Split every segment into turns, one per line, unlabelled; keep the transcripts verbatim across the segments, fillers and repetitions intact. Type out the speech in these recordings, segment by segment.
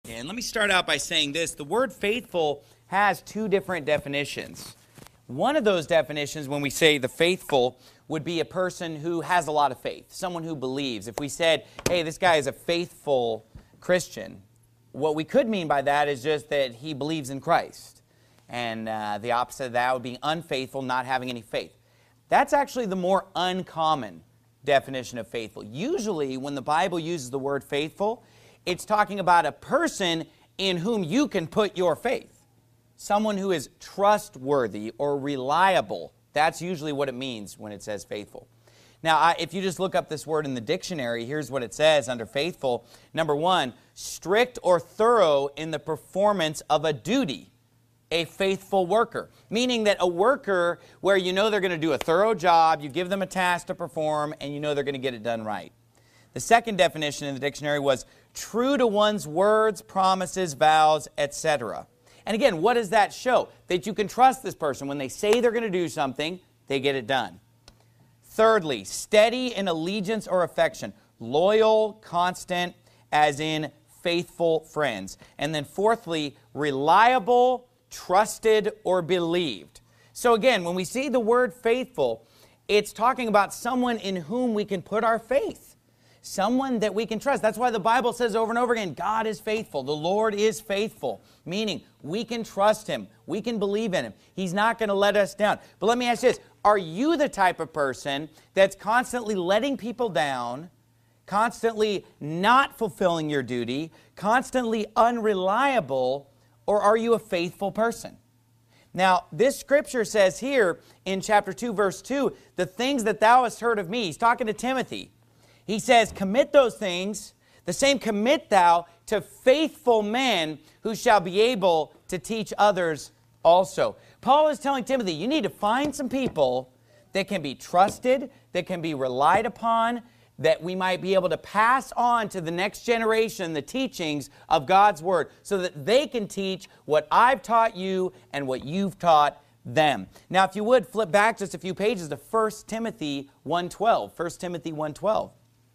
And let me start out by saying this. The word faithful has two different definitions. One of those definitions, when we say the faithful, would be a person who has a lot of faith, someone who believes. If we said, hey, this guy is a faithful Christian, what we could mean by that is just that he believes in Christ. And uh, the opposite of that would be unfaithful, not having any faith. That's actually the more uncommon definition of faithful. Usually, when the Bible uses the word faithful, it's talking about a person in whom you can put your faith. Someone who is trustworthy or reliable. That's usually what it means when it says faithful. Now, I, if you just look up this word in the dictionary, here's what it says under faithful. Number one, strict or thorough in the performance of a duty. A faithful worker. Meaning that a worker where you know they're going to do a thorough job, you give them a task to perform, and you know they're going to get it done right. The second definition in the dictionary was true to one's words, promises, vows, et cetera. And again, what does that show? That you can trust this person. When they say they're going to do something, they get it done. Thirdly, steady in allegiance or affection. Loyal, constant, as in faithful friends. And then fourthly, reliable, trusted, or believed. So again, when we see the word faithful, it's talking about someone in whom we can put our faith. Someone that we can trust. That's why the Bible says over and over again, God is faithful. The Lord is faithful. Meaning, we can trust Him. We can believe in Him. He's not going to let us down. But let me ask you this. Are you the type of person that's constantly letting people down, constantly not fulfilling your duty, constantly unreliable, or are you a faithful person? Now, this scripture says here in chapter two, verse two, the things that thou hast heard of me. He's talking to Timothy. He says, commit those things, the same commit thou to faithful men who shall be able to teach others also. Paul is telling Timothy, you need to find some people that can be trusted, that can be relied upon, that we might be able to pass on to the next generation the teachings of God's Word so that they can teach what I've taught you and what you've taught them. Now, if you would, flip back just a few pages to First Timothy one twelve. First Timothy one twelve.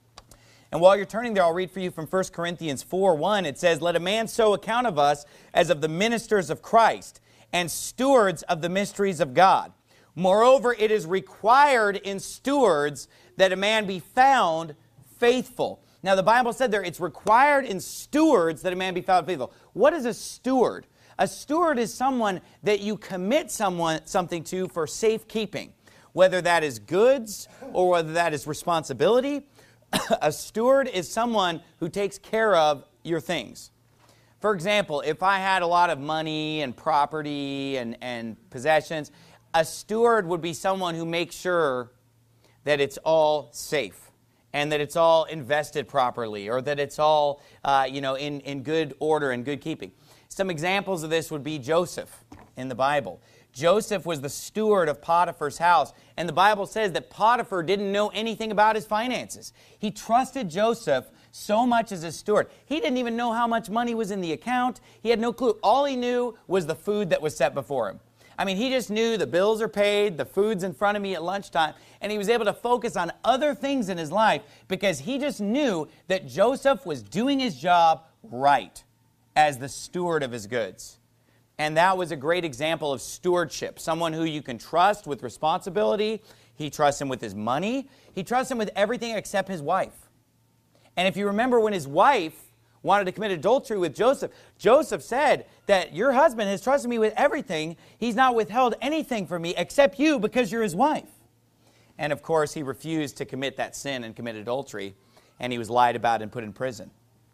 And while you're turning there, I'll read for you from First Corinthians four one. It says, let a man so account of us as of the ministers of Christ and stewards of the mysteries of God. Moreover, it is required in stewards that a man be found faithful. Now, the Bible said there, it's required in stewards that a man be found faithful. What is a steward? A steward is someone that you commit someone something to for safekeeping, whether that is goods or whether that is responsibility. A steward is someone who takes care of your things. For example, if I had a lot of money and property and, and possessions, a steward would be someone who makes sure that it's all safe and that it's all invested properly or that it's all uh, you know, in, in good order and good keeping. Some examples of this would be Joseph in the Bible. Joseph was the steward of Potiphar's house, and the Bible says that Potiphar didn't know anything about his finances. He trusted Joseph so much as a steward. He didn't even know how much money was in the account. He had no clue. All he knew was the food that was set before him. I mean, he just knew the bills are paid, the food's in front of me at lunchtime, and he was able to focus on other things in his life because he just knew that Joseph was doing his job right as the steward of his goods. And that was a great example of stewardship. Someone who you can trust with responsibility. He trusts him with his money. He trusts him with everything except his wife. And if you remember when his wife wanted to commit adultery with Joseph, Joseph said that your husband has trusted me with everything. He's not withheld anything from me except you because you're his wife. And of course, he refused to commit that sin and commit adultery. And he was lied about and put in prison.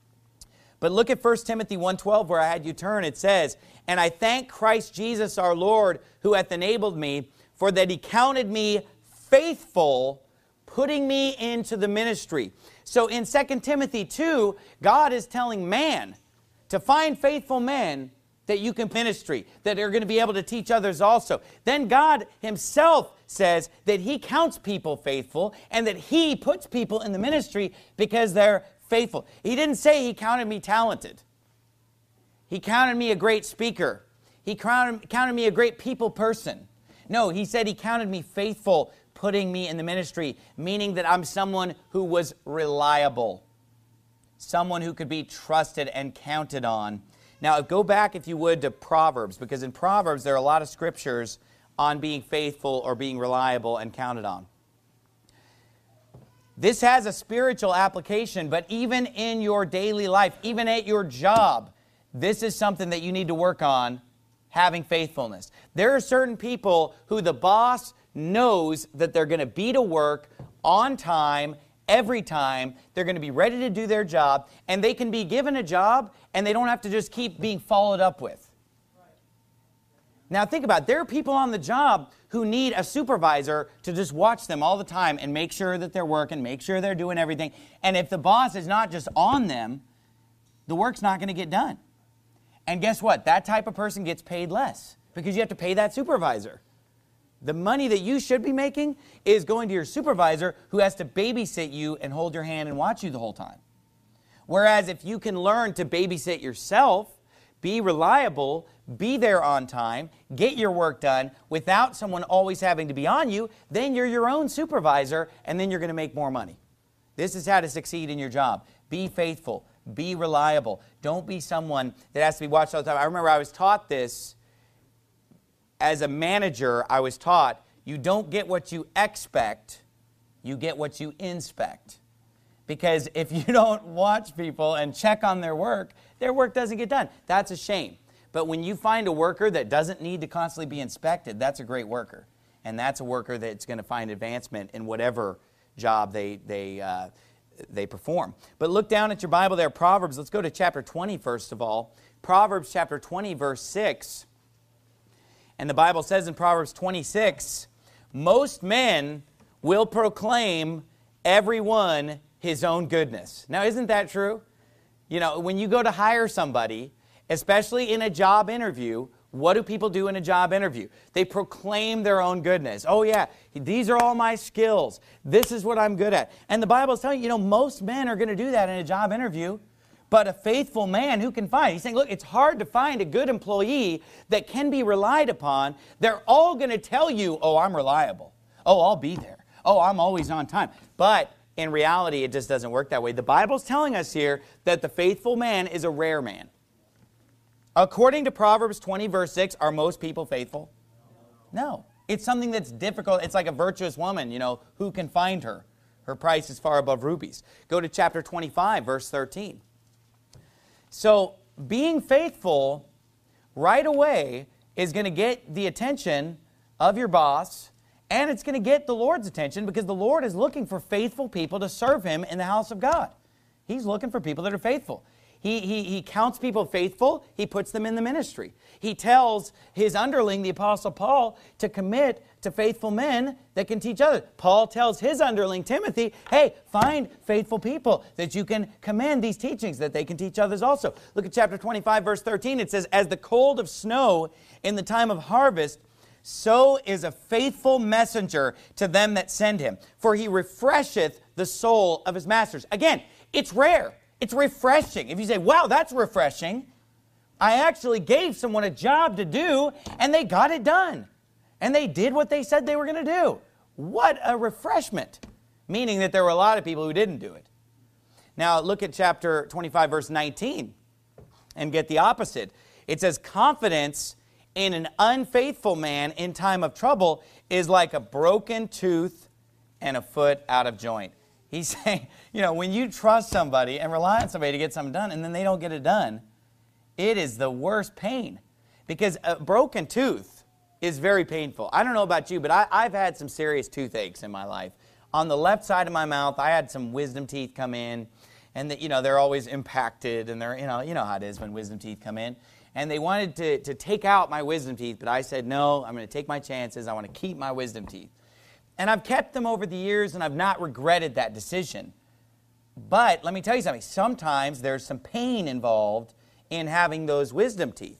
But look at First Timothy one twelve where I had you turn. It says, and I thank Christ Jesus our Lord who hath enabled me, for that He counted me faithful, putting me into the ministry. So in Second Timothy two, God is telling man to find faithful men that you can ministry, that are going to be able to teach others also. Then God Himself says that He counts people faithful and that He puts people in the ministry because they're faithful. He didn't say He counted me talented. He counted me a great speaker. He counted, counted me a great people person. No, He said He counted me faithful, putting me in the ministry, meaning that I'm someone who was reliable. someone who could be trusted and counted on. Now, go back, if you would, to Proverbs, because in Proverbs there are a lot of scriptures on being faithful or being reliable and counted on. This has a spiritual application, but even in your daily life, even at your job, this is something that you need to work on, having faithfulness. There are certain people who the boss knows that they're going to be to work on time, every time. They're going to be ready to do their job, and they can be given a job, and they don't have to just keep being followed up with. Now think about it. There are people on the job who need a supervisor to just watch them all the time and make sure that they're working, make sure they're doing everything. And if the boss is not just on them, the work's not going to get done. And guess what? That type of person gets paid less because you have to pay that supervisor. The money that you should be making is going to your supervisor who has to babysit you and hold your hand and watch you the whole time. Whereas if you can learn to babysit yourself, be reliable, be there on time, get your work done without someone always having to be on you, then you're your own supervisor, and then you're going to make more money. This is how to succeed in your job. Be faithful. Be reliable. Don't be someone that has to be watched all the time. I remember I was taught this as a manager. I was taught you don't get what you expect, you get what you inspect. Because if you don't watch people and check on their work, their work doesn't get done. That's a shame. But when you find a worker that doesn't need to constantly be inspected, that's a great worker. And that's a worker that's going to find advancement in whatever job they, they, uh, they perform. But look down at your Bible there, Proverbs. Let's go to chapter twenty first of all. Proverbs chapter twenty, verse six. And the Bible says in Proverbs twenty-six, most men will proclaim everyone his own goodness. Now, isn't that true? You know, when you go to hire somebody, especially in a job interview, what do people do in a job interview? They proclaim their own goodness. Oh yeah, these are all my skills. This is what I'm good at. And the Bible is telling you, you know, most men are going to do that in a job interview. But a faithful man, who can find? He's saying, look, it's hard to find a good employee that can be relied upon. They're all going to tell you, oh, I'm reliable. Oh, I'll be there. Oh, I'm always on time. But in reality, it just doesn't work that way. The Bible's telling us here that the faithful man is a rare man. According to Proverbs twenty, verse six, are most people faithful? No. It's something that's difficult. It's like a virtuous woman, you know, who can find her? Her price is far above rubies. Go to chapter twenty-five, verse thirteen. So, being faithful right away is going to get the attention of your boss, and it's going to get the Lord's attention because the Lord is looking for faithful people to serve Him in the house of God. He's looking for people that are faithful. He, he, he counts people faithful. He puts them in the ministry. He tells his underling, the Apostle Paul, to commit to faithful men that can teach others. Paul tells his underling, Timothy, hey, find faithful people that you can commend these teachings, that they can teach others also. Look at chapter twenty-five, verse thirteen. It says, as the cold of snow in the time of harvest, so is a faithful messenger to them that send him. For he refresheth the soul of his masters. Again, it's rare. It's refreshing. If you say, wow, that's refreshing. I actually gave someone a job to do, and they got it done. And they did what they said they were going to do. What a refreshment. Meaning that there were a lot of people who didn't do it. Now, look at chapter twenty-five, verse nineteen, and get the opposite. It says, confidence in an unfaithful man in time of trouble is like a broken tooth and a foot out of joint. He's saying, you know, when you trust somebody and rely on somebody to get something done and then they don't get it done, it is the worst pain. Because a broken tooth is very painful. I don't know about you, but I, I've had some serious toothaches in my life. On the left side of my mouth, I had some wisdom teeth come in, and the, you know, they're always impacted, and they're, you know, you know how it is when wisdom teeth come in. And they wanted to, to take out my wisdom teeth, but I said, no, I'm going to take my chances. I want to keep my wisdom teeth. And I've kept them over the years, and I've not regretted that decision. But let me tell you something. Sometimes there's some pain involved in having those wisdom teeth.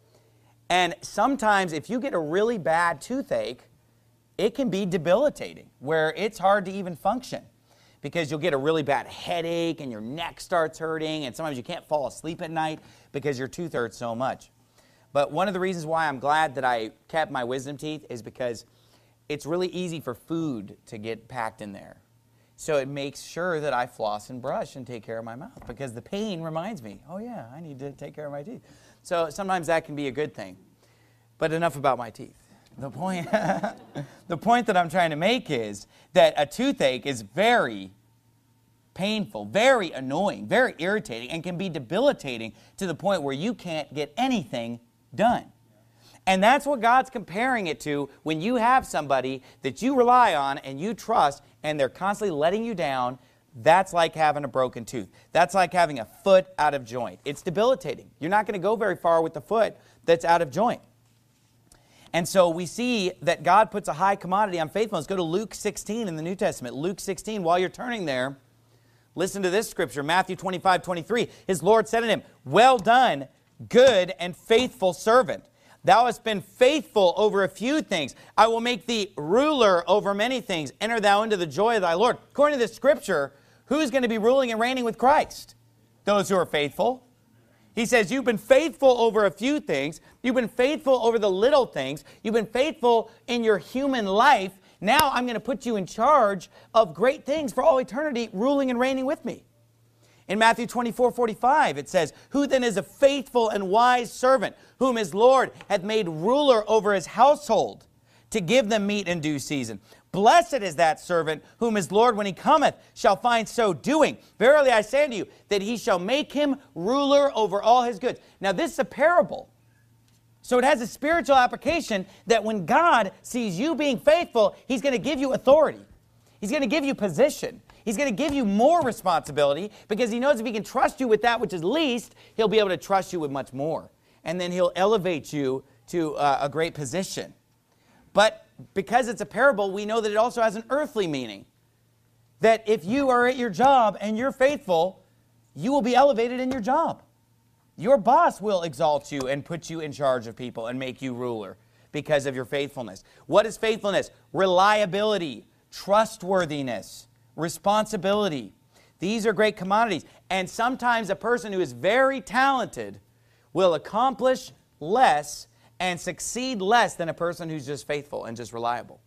And sometimes if you get a really bad toothache, it can be debilitating, where it's hard to even function. Because you'll get a really bad headache, and your neck starts hurting, and sometimes you can't fall asleep at night because your tooth hurts so much. But one of the reasons why I'm glad that I kept my wisdom teeth is because it's really easy for food to get packed in there. So it makes sure that I floss and brush and take care of my mouth, because the pain reminds me, oh yeah, I need to take care of my teeth. So sometimes that can be a good thing. But enough about my teeth. The point, the point that I'm trying to make is that a toothache is very painful, very annoying, very irritating, and can be debilitating to the point where you can't get anything done. And that's what God's comparing it to when you have somebody that you rely on and you trust, and they're constantly letting you down. That's like having a broken tooth. That's like having a foot out of joint. It's debilitating. You're not going to go very far with the foot that's out of joint. And so we see that God puts a high commodity on faithfulness. Go to Luke sixteen in the New Testament. Luke sixteen, while you're turning there, listen to this scripture, Matthew twenty-five, twenty-three. His Lord said to him, "Well done, good and faithful servant. Thou hast been faithful over a few things. I will make thee ruler over many things. Enter thou into the joy of thy Lord." According to this scripture, who's going to be ruling and reigning with Christ? Those who are faithful. He says, you've been faithful over a few things. You've been faithful over the little things. You've been faithful in your human life. Now I'm going to put you in charge of great things for all eternity, ruling and reigning with me. In Matthew twenty-four, forty-five, it says, "Who then is a faithful and wise servant, whom his Lord hath made ruler over his household, to give them meat in due season? Blessed is that servant, whom his Lord, when he cometh, shall find so doing. Verily I say unto you, that he shall make him ruler over all his goods." Now this is a parable. So it has a spiritual application that when God sees you being faithful, he's going to give you authority. He's going to give you position. He's going to give you more responsibility, because he knows if he can trust you with that which is least, he'll be able to trust you with much more. And then he'll elevate you to uh, a great position. But because it's a parable, we know that it also has an earthly meaning. That if you are at your job and you're faithful, you will be elevated in your job. Your boss will exalt you and put you in charge of people and make you ruler because of your faithfulness. What is faithfulness? Reliability, trustworthiness, responsibility. These are great commodities. And sometimes a person who is very talented will accomplish less and succeed less than a person who's just faithful and just reliable.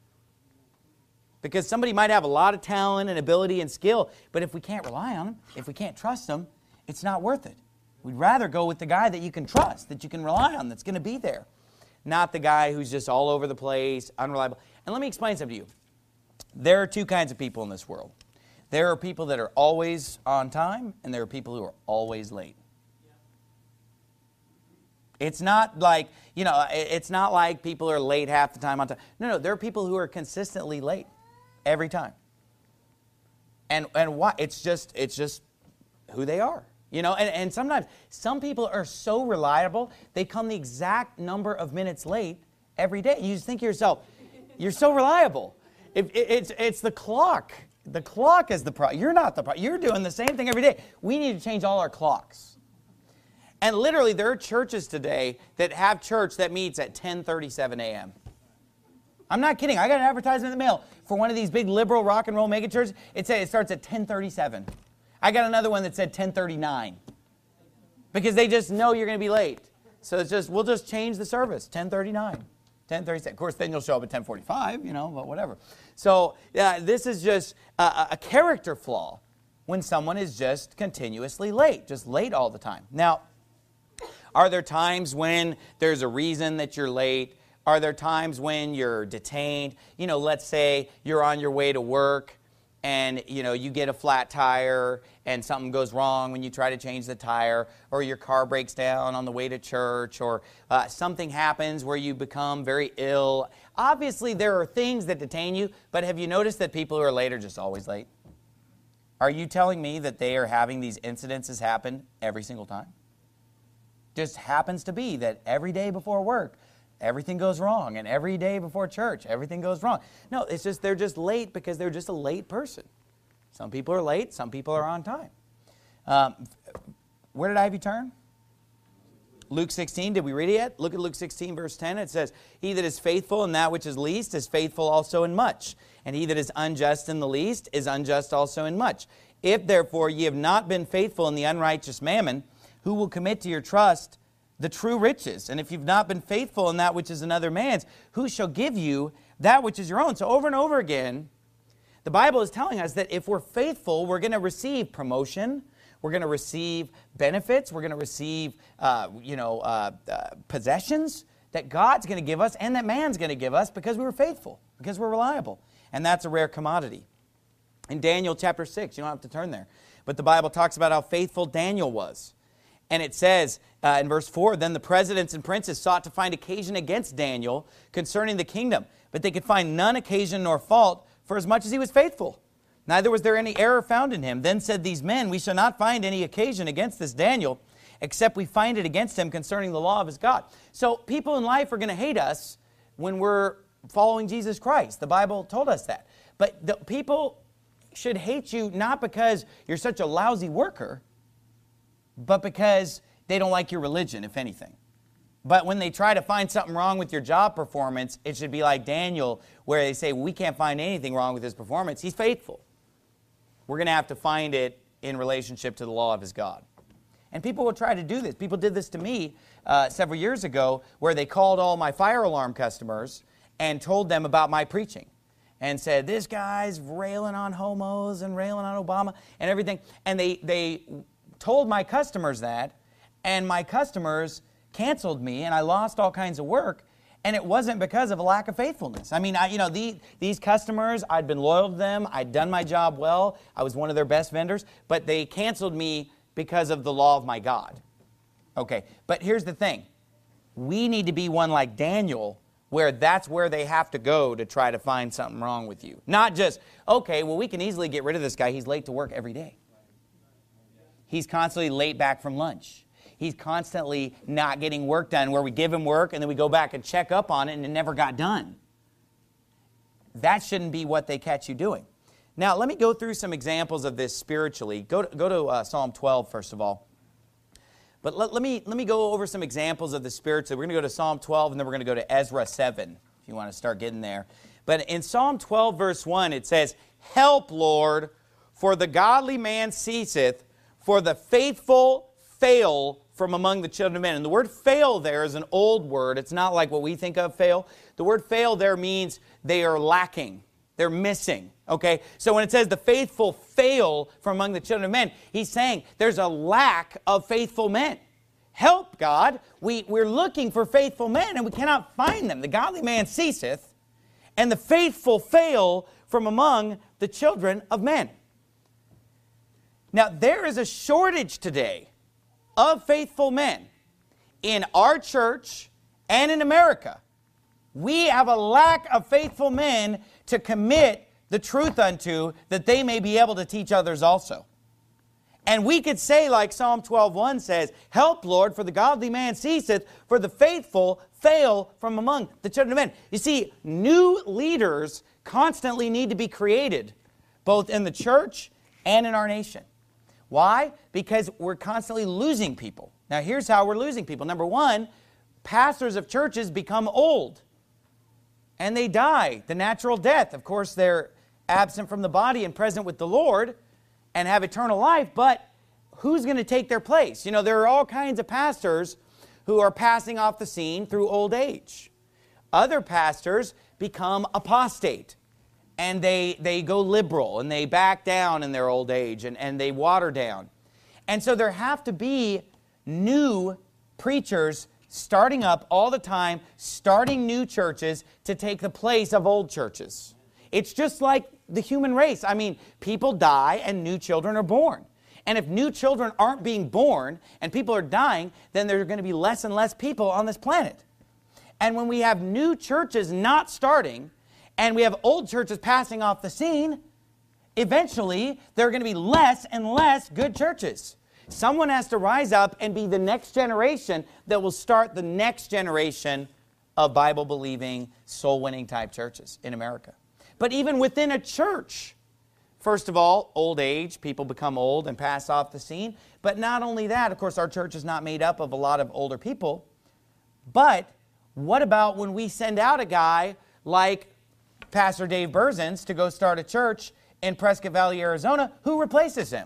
Because somebody might have a lot of talent and ability and skill, but if we can't rely on them, if we can't trust them, it's not worth it. We'd rather go with the guy that you can trust, that you can rely on, that's going to be there. Not the guy who's just all over the place, unreliable. And let me explain something to you. There are two kinds of people in this world. There are people that are always on time, and there are people who are always late. It's not like, you know, it's not like people are late half the time on time. No, no, there are people who are consistently late every time. And and why? It's just it's just who they are. You know, and, and sometimes some people are so reliable, they come the exact number of minutes late every day. You just think to yourself, you're so reliable. If it, it's it's the clock. The clock is the problem. You're not the problem. You're doing the same thing every day. We need to change all our clocks. And literally, there are churches today that have church that meets at ten thirty-seven a m I'm not kidding. I got an advertisement in the mail for one of these big liberal rock and roll mega churches. It said it starts at ten thirty-seven. I got another one that said ten thirty-nine. Because they just know you're going to be late. So it's just, we'll just change the service, ten thirty-nine, ten thirty-seven. Of course, then you'll show up at ten forty-five, you know, but whatever. So uh, this is just a, a character flaw when someone is just continuously late, just late all the time. Now, are there times when there's a reason that you're late? Are there times when you're detained? You know, let's say you're on your way to work and, you know, you get a flat tire and something goes wrong when you try to change the tire, or your car breaks down on the way to church, or uh, something happens where you become very ill. Obviously, there are things that detain you, but have you noticed that people who are late are just always late? Are you telling me that they are having these incidences happen every single time? Just happens to be that every day before work, everything goes wrong, and every day before church, everything goes wrong. No, it's just they're just late because they're just a late person. Some people are late, some people are on time. Um, where did I have you turn? Luke sixteen, did we read it yet? Look at Luke sixteen, verse ten. It says, "He that is faithful in that which is least is faithful also in much. And he that is unjust in the least is unjust also in much. If therefore ye have not been faithful in the unrighteous mammon, who will commit to your trust the true riches? And if you've not been faithful in that which is another man's, who shall give you that which is your own?" So over and over again, The Bible is telling us that if we're faithful, we're going to receive promotion, we're going to receive benefits, we're going to receive, uh, you know, uh, uh, possessions that God's going to give us and that man's going to give us because we were faithful, because we're reliable. And that's a rare commodity. In Daniel chapter six, you don't have to turn there, but the Bible talks about how faithful Daniel was. And it says uh, in verse four, then the presidents and princes sought to find occasion against Daniel concerning the kingdom, but they could find none occasion nor fault, for as much as he was faithful. Neither was there any error found in him. Then said these men, we shall not find any occasion against this Daniel, except we find it against him concerning the law of his God. So people in life are going to hate us when we're following Jesus Christ. The Bible told us that. But the people should hate you not because you're such a lousy worker, but because they don't like your religion, if anything. But when they try to find something wrong with your job performance, it should be like Daniel, where they say, we can't find anything wrong with his performance. He's faithful. We're going to have to find it in relationship to the law of his God. And people will try to do this. People did this to me uh, several years ago, where they called all my fire alarm customers and told them about my preaching. And said, this guy's railing on homos and railing on Obama and everything. And they, they told my customers that, and my customers canceled me, and I lost all kinds of work, and it wasn't because of a lack of faithfulness. I mean, I, you know, the, these customers, I'd been loyal to them, I'd done my job well, I was one of their best vendors, but they canceled me because of the law of my God. Okay, but here's the thing. We need to be one like Daniel, where that's where they have to go to try to find something wrong with you. Not just, okay, well, we can easily get rid of this guy. He's late to work every day. He's constantly late back from lunch. He's constantly not getting work done, where we give him work and then we go back and check up on it and it never got done. That shouldn't be what they catch you doing. Now, let me go through some examples of this spiritually. Go to, go to uh, Psalm twelve, first of all. But let, let, me, let me go over some examples of the spiritually. We're going to go to Psalm twelve, and then we're going to go to Ezra seven, if you want to start getting there. But in Psalm twelve, verse one, it says, help, Lord, for the godly man ceaseth, for the faithful fail from among the children of men. And the word fail there is an old word. It's not like what we think of fail. The word fail there means they are lacking. They're missing. Okay? So when it says the faithful fail from among the children of men, he's saying there's a lack of faithful men. Help, God. We, we're looking for faithful men and we cannot find them. The godly man ceaseth, and the faithful fail from among the children of men. Now, there is a shortage today of faithful men in our church and in America. We have a lack of faithful men to commit the truth unto, that they may be able to teach others also. And we could say, like Psalm twelve one says, help, Lord, for the godly man ceaseth, for the faithful fail from among the children of men. You see, new leaders constantly need to be created, both in the church and in our nation. Why? Because we're constantly losing people. Now, here's how we're losing people. Number one, pastors of churches become old. And they die the natural death. Of course, they're absent from the body and present with the Lord and have eternal life, but who's going to take their place? You know, there are all kinds of pastors who are passing off the scene through old age. Other pastors become apostate, and they, they go liberal, and they back down in their old age, and, and they water down. And so there have to be new preachers starting up all the time, starting new churches to take the place of old churches. It's just like the human race. I mean, people die and new children are born. And if new children aren't being born and people are dying, then there are going to be less and less people on this planet. And when we have new churches not starting, and we have old churches passing off the scene, eventually there are going to be less and less good churches. Someone has to rise up and be the next generation that will start the next generation of Bible-believing, soul-winning type churches in America. But even within a church, first of all, old age, people become old and pass off the scene. But not only that, of course, our church is not made up of a lot of older people. But what about when we send out a guy like Pastor Dave Berzins to go start a church in Prescott Valley, Arizona, who replaces him?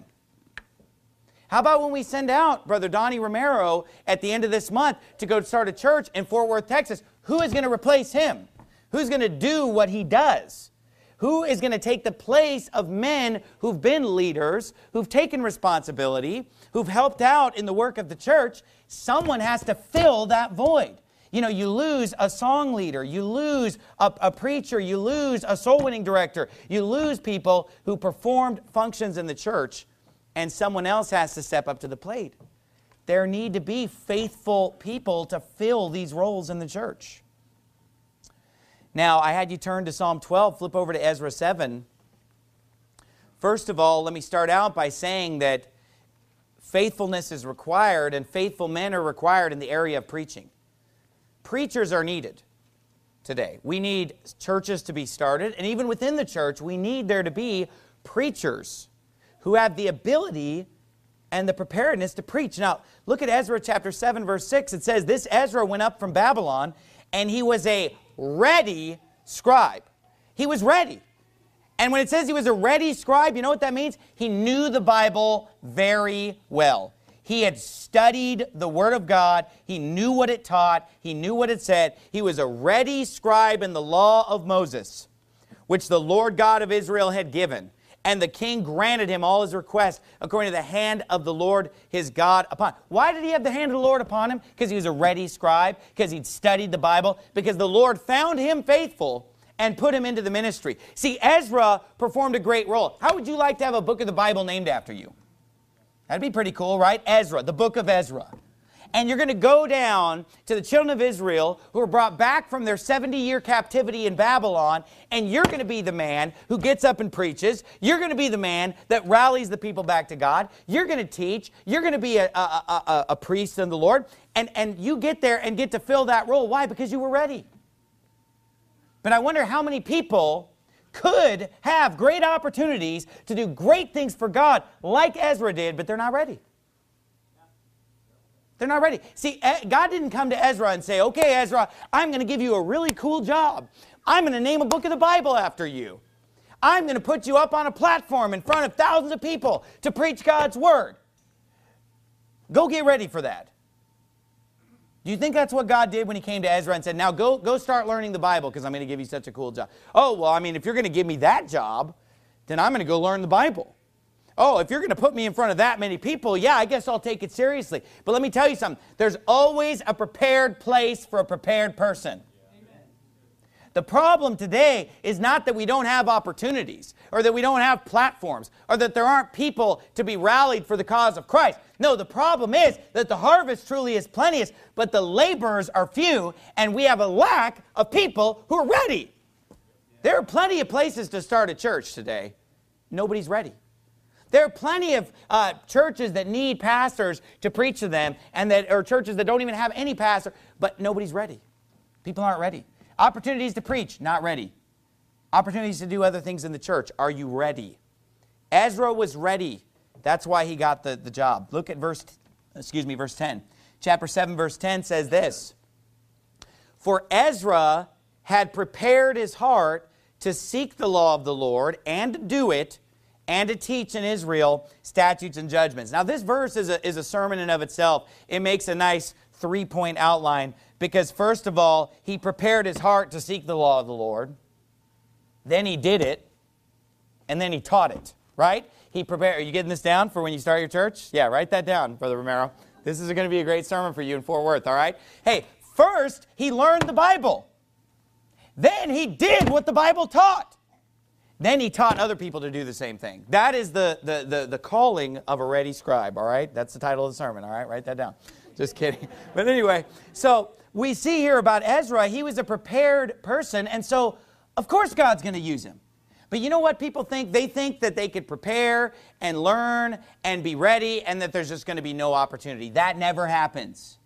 How about when we send out Brother Donnie Romero at the end of this month to go start a church in Fort Worth, Texas? Who is going to replace him? Who's going to do what he does? Who is going to take the place of men who've been leaders, who've taken responsibility, who've helped out in the work of the church? Someone has to fill that void. You know, you lose a song leader, you lose a, a preacher, you lose a soul winning director, you lose people who performed functions in the church, and someone else has to step up to the plate. There need to be faithful people to fill these roles in the church. Now, I had you turn to Psalm twelve, flip over to Ezra seven. First of all, let me start out by saying that faithfulness is required, and faithful men are required in the area of preaching. Preachers are needed today. We need churches to be started, and even within the church, we need there to be preachers who have the ability and the preparedness to preach. Now, look at Ezra chapter seven, verse six. It says, this Ezra went up from Babylon, and he was a ready scribe. He was ready. And when it says he was a ready scribe, you know what that means? He knew the Bible very well. He had studied the Word of God. He knew what it taught. He knew what it said. He was a ready scribe in the law of Moses, which the Lord God of Israel had given. And the king granted him all his requests according to the hand of the Lord his God upon him. Why did he have the hand of the Lord upon him? Because he was a ready scribe, because he'd studied the Bible, because the Lord found him faithful and put him into the ministry. See, Ezra performed a great role. How would you like to have a book of the Bible named after you? That'd be pretty cool, right? Ezra, the book of Ezra. And you're going to go down to the children of Israel who were brought back from their seventy-year captivity in Babylon, and you're going to be the man who gets up and preaches. You're going to be the man that rallies the people back to God. You're going to teach. You're going to be a, a, a, a priest in the Lord. And, and you get there and get to fill that role. Why? Because you were ready. But I wonder how many people could have great opportunities to do great things for God like Ezra did, but they're not ready. They're not ready. See, God didn't come to Ezra and say, okay, Ezra, I'm going to give you a really cool job. I'm going to name a book of the Bible after you. I'm going to put you up on a platform in front of thousands of people to preach God's Word. Go get ready for that. Do you think that's what God did when he came to Ezra and said, now go, go start learning the Bible because I'm going to give you such a cool job? Oh, well, I mean, if you're going to give me that job, then I'm going to go learn the Bible. Oh, if you're going to put me in front of that many people, yeah, I guess I'll take it seriously. But let me tell you something. There's always a prepared place for a prepared person. The problem today is not that we don't have opportunities or that we don't have platforms or that there aren't people to be rallied for the cause of Christ. No, the problem is that the harvest truly is plenteous, but the laborers are few, and we have a lack of people who are ready. There are plenty of places to start a church today. Nobody's ready. There are plenty of uh, churches that need pastors to preach to them, and that or churches that don't even have any pastor, but nobody's ready. People aren't ready. Opportunities to preach, not ready. Opportunities to do other things in the church. Are you ready? Ezra was ready. That's why he got the, the job. Look at verse, excuse me, verse ten. Chapter seven, verse ten says this. For Ezra had prepared his heart to seek the law of the Lord and to do it, and to teach in Israel statutes and judgments. Now this verse is a, is a sermon in of itself. It makes a nice three-point outline because first of all, he prepared his heart to seek the law of the Lord. Then he did it, and then he taught it, right? He prepared. Are you getting this down for when you start your church? Yeah, write that down, Brother Romero. This is going to be a great sermon for you in Fort Worth, all right? Hey, first he learned the Bible. Then he did what the Bible taught. Then he taught other people to do the same thing. That is the, the, the, the calling of a ready scribe, all right? That's the title of the sermon, all right? Write that down. Just kidding. But anyway, so we see here about Ezra, he was a prepared person, and so, of course, God's going to use him. But you know what people think? They think that they could prepare and learn and be ready, and that there's just going to be no opportunity. That never happens.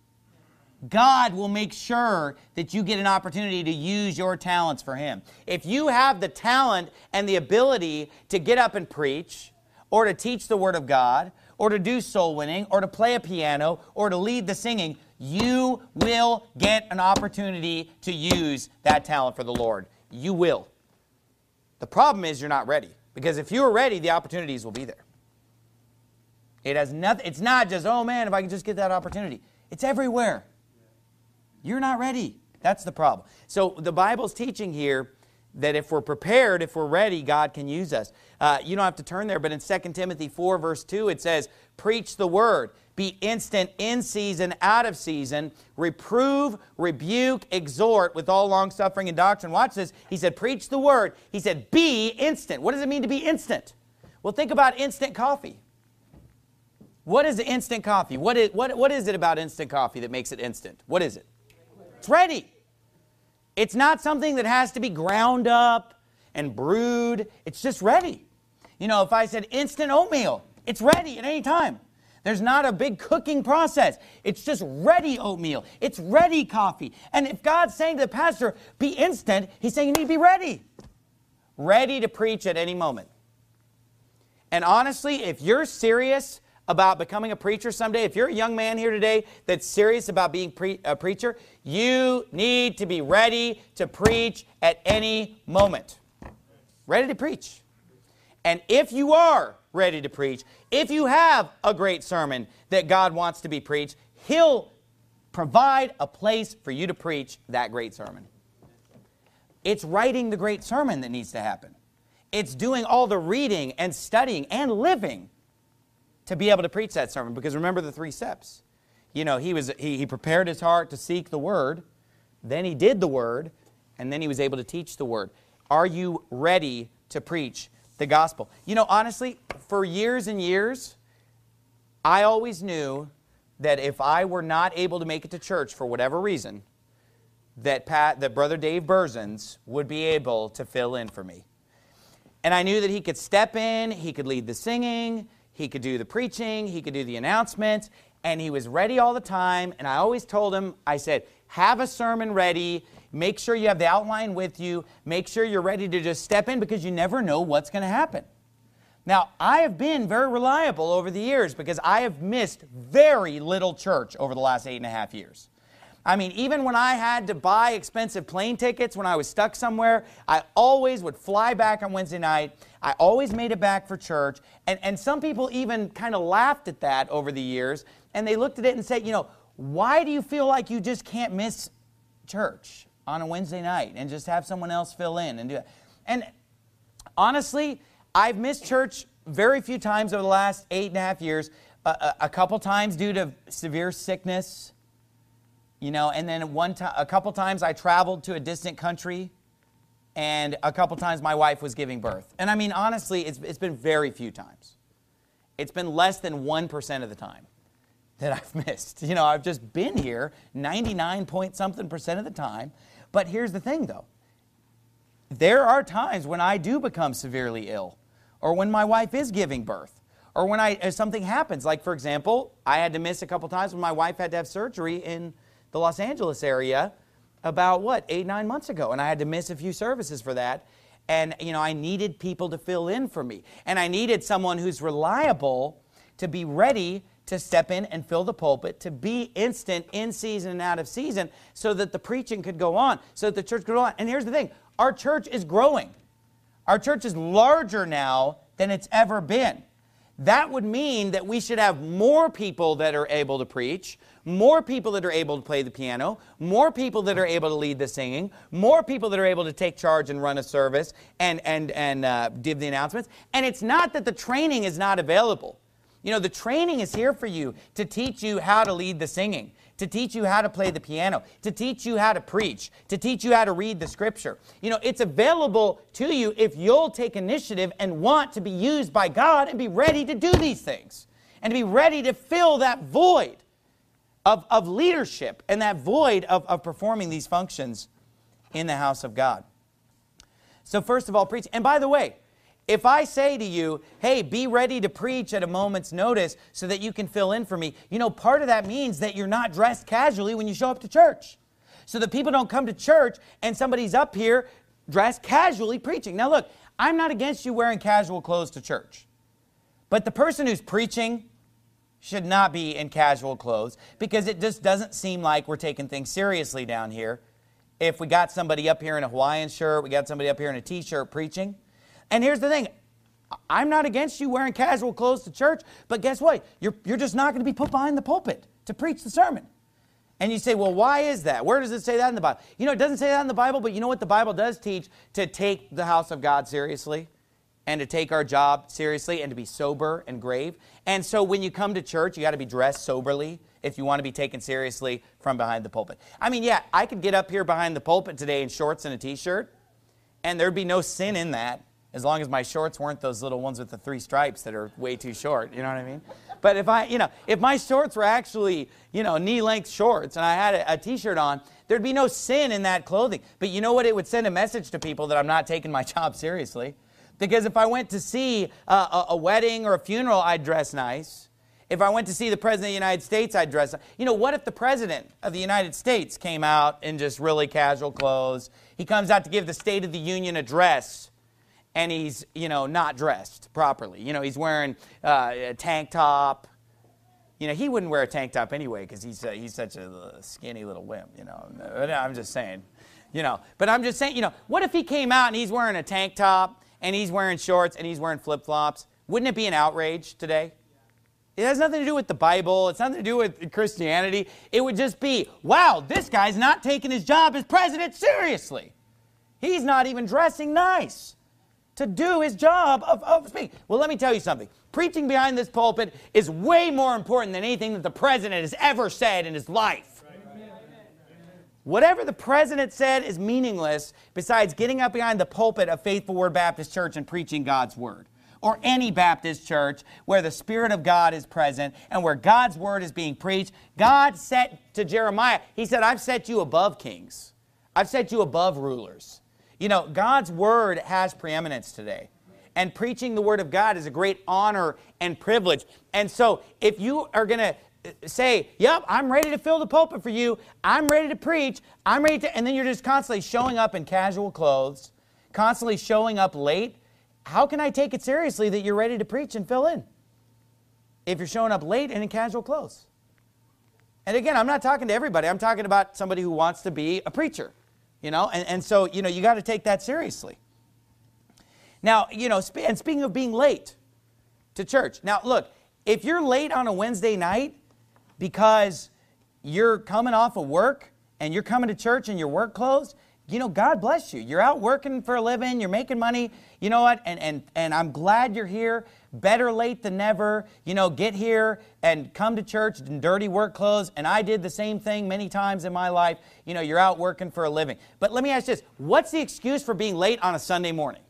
God will make sure that you get an opportunity to use your talents for Him. If you have the talent and the ability to get up and preach, or to teach the Word of God, or to do soul winning, or to play a piano, or to lead the singing, you will get an opportunity to use that talent for the Lord. You will. The problem is you're not ready. Because if you are ready, the opportunities will be there. It has nothing, it's not just, oh man, if I can just get that opportunity. It's everywhere. You're not ready. That's the problem. So the Bible's teaching here that if we're prepared, if we're ready, God can use us. Uh, you don't have to turn there, but in Second Timothy four, verse two, it says, preach the word. Be instant in season, out of season. Reprove, rebuke, exhort with all long-suffering and doctrine. Watch this. He said, preach the word. He said, be instant. What does it mean to be instant? Well, think about instant coffee. What is instant coffee? What is, what, what is it about instant coffee that makes it instant? What is it? It's ready. It's not something that has to be ground up and brewed. It's just ready. You know, if I said instant oatmeal, it's ready at any time. There's not a big cooking process. It's just ready oatmeal. It's ready coffee. And if God's saying to the pastor, be instant, he's saying you need to be ready. Ready to preach at any moment. And honestly, if you're serious about becoming a preacher someday, if you're a young man here today that's serious about being pre- a preacher, you need to be ready to preach at any moment. Ready to preach. And if you are ready to preach, if you have a great sermon that God wants to be preached, He'll provide a place for you to preach that great sermon. It's writing the great sermon that needs to happen. It's doing all the reading and studying and living to be able to preach that sermon. Because remember the three steps. You know, he was he, he prepared his heart to seek the Word, then he did the Word, and then he was able to teach the Word. Are you ready to preach the gospel? You know, honestly, for years and years, I always knew that if I were not able to make it to church for whatever reason, that Pat, that Brother Dave Berzins would be able to fill in for me. And I knew that he could step in, he could lead the singing, he could do the preaching, he could do the announcements, and he was ready all the time. And I always told him, I said, have a sermon ready. Make sure you have the outline with you. Make sure you're ready to just step in because you never know what's going to happen. Now, I have been very reliable over the years because I have missed very little church over the last eight and a half years. I mean, even when I had to buy expensive plane tickets when I was stuck somewhere, I always would fly back on Wednesday night. I always made it back for church. And, and some people even kind of laughed at that over the years. And they looked at it and said, you know, why do you feel like you just can't miss church on a Wednesday night and just have someone else fill in and do that? And honestly, I've missed church very few times over the last eight and a half years. Uh, a, a couple times due to severe sickness. You know, and then one time, a couple times I traveled to a distant country, and a couple times my wife was giving birth. And I mean, honestly, it's it's been very few times. It's been less than one percent of the time that I've missed. You know, I've just been here ninety-nine point something percent of the time. But here's the thing, though. There are times when I do become severely ill, or when my wife is giving birth, or when I if something happens. Like, for example, I had to miss a couple times when my wife had to have surgery in the Los Angeles area about, what, eight, nine months ago. And I had to miss a few services for that. And, you know, I needed people to fill in for me. And I needed someone who's reliable to be ready to step in and fill the pulpit, to be instant in season and out of season so that the preaching could go on, so that the church could go on. And here's the thing. Our church is growing. Our church is larger now than it's ever been. That would mean that we should have more people that are able to preach, more people that are able to play the piano, more people that are able to lead the singing, more people that are able to take charge and run a service and, and, and uh, give the announcements. And it's not that the training is not available. You know, the training is here for you to teach you how to lead the singing, to teach you how to play the piano, to teach you how to preach, to teach you how to read the Scripture. You know, it's available to you if you'll take initiative and want to be used by God and be ready to do these things and to be ready to fill that void of, of leadership and that void of, of performing these functions in the house of God. So first of all, preach. And by the way, if I say to you, hey, be ready to preach at a moment's notice so that you can fill in for me, you know, part of that means that you're not dressed casually when you show up to church. So that people don't come to church and somebody's up here dressed casually preaching. Now look, I'm not against you wearing casual clothes to church. But the person who's preaching should not be in casual clothes because it just doesn't seem like we're taking things seriously down here. If we got somebody up here in a Hawaiian shirt, we got somebody up here in a t-shirt preaching. And here's the thing, I'm not against you wearing casual clothes to church, but guess what? You're, you're just not going to be put behind the pulpit to preach the sermon. And you say, well, why is that? Where does it say that in the Bible? You know, it doesn't say that in the Bible, but you know what the Bible does teach? To take the house of God seriously, and to take our job seriously, and to be sober and grave. And so when you come to church, you got to be dressed soberly if you want to be taken seriously from behind the pulpit. I mean, yeah, I could get up here behind the pulpit today in shorts and a t-shirt, and there'd be no sin in that, as long as my shorts weren't those little ones with the three stripes that are way too short, you know what I mean? But if I, you know, if my shorts were actually, you know, knee-length shorts and I had a, a t-shirt on, there'd be no sin in that clothing. But you know what? It would send a message to people that I'm not taking my job seriously. Because if I went to see a, a, a wedding or a funeral, I'd dress nice. If I went to see the President of the United States, I'd dress nice. You know, what if the President of the United States came out in just really casual clothes? He comes out to give the State of the Union address, and he's, you know, not dressed properly. You know, he's wearing uh, a tank top. You know, he wouldn't wear a tank top anyway because he's, uh, he's such a skinny little wimp, you know. I'm just saying, you know. But I'm just saying, you know, what if he came out and he's wearing a tank top and he's wearing shorts and he's wearing flip-flops? Wouldn't it be an outrage today? It has nothing to do with the Bible. It's nothing to do with Christianity. It would just be, wow, this guy's not taking his job as president seriously. He's not even dressing nice to do his job of, of speaking. Well, let me tell you something. Preaching behind this pulpit is way more important than anything that the president has ever said in his life. Right. Whatever the president said is meaningless besides getting up behind the pulpit of Faithful Word Baptist Church and preaching God's Word. Or any Baptist church where the Spirit of God is present and where God's Word is being preached. God said to Jeremiah, He said, I've set you above kings. I've set you above rulers. You know, God's Word has preeminence today. And preaching the Word of God is a great honor and privilege. And so if you are going to say, yep, I'm ready to fill the pulpit for you. I'm ready to preach. I'm ready to, and then you're just constantly showing up in casual clothes, constantly showing up late. How can I take it seriously that you're ready to preach and fill in if you're showing up late and in casual clothes? And again, I'm not talking to everybody. I'm talking about somebody who wants to be a preacher. You know, and, and so, you know, you got to take that seriously. Now, you know, sp- and speaking of being late to church. Now, look, if you're late on a Wednesday night because you're coming off of work and you're coming to church in your work clothes, you know, God bless you. You're out working for a living. You're making money. You know what? And, and, and I'm glad you're here. Better late than never. You know, get here and come to church in dirty work clothes. And I did the same thing many times in my life. You know, you're out working for a living. But let me ask you this. What's the excuse for being late on a Sunday morning?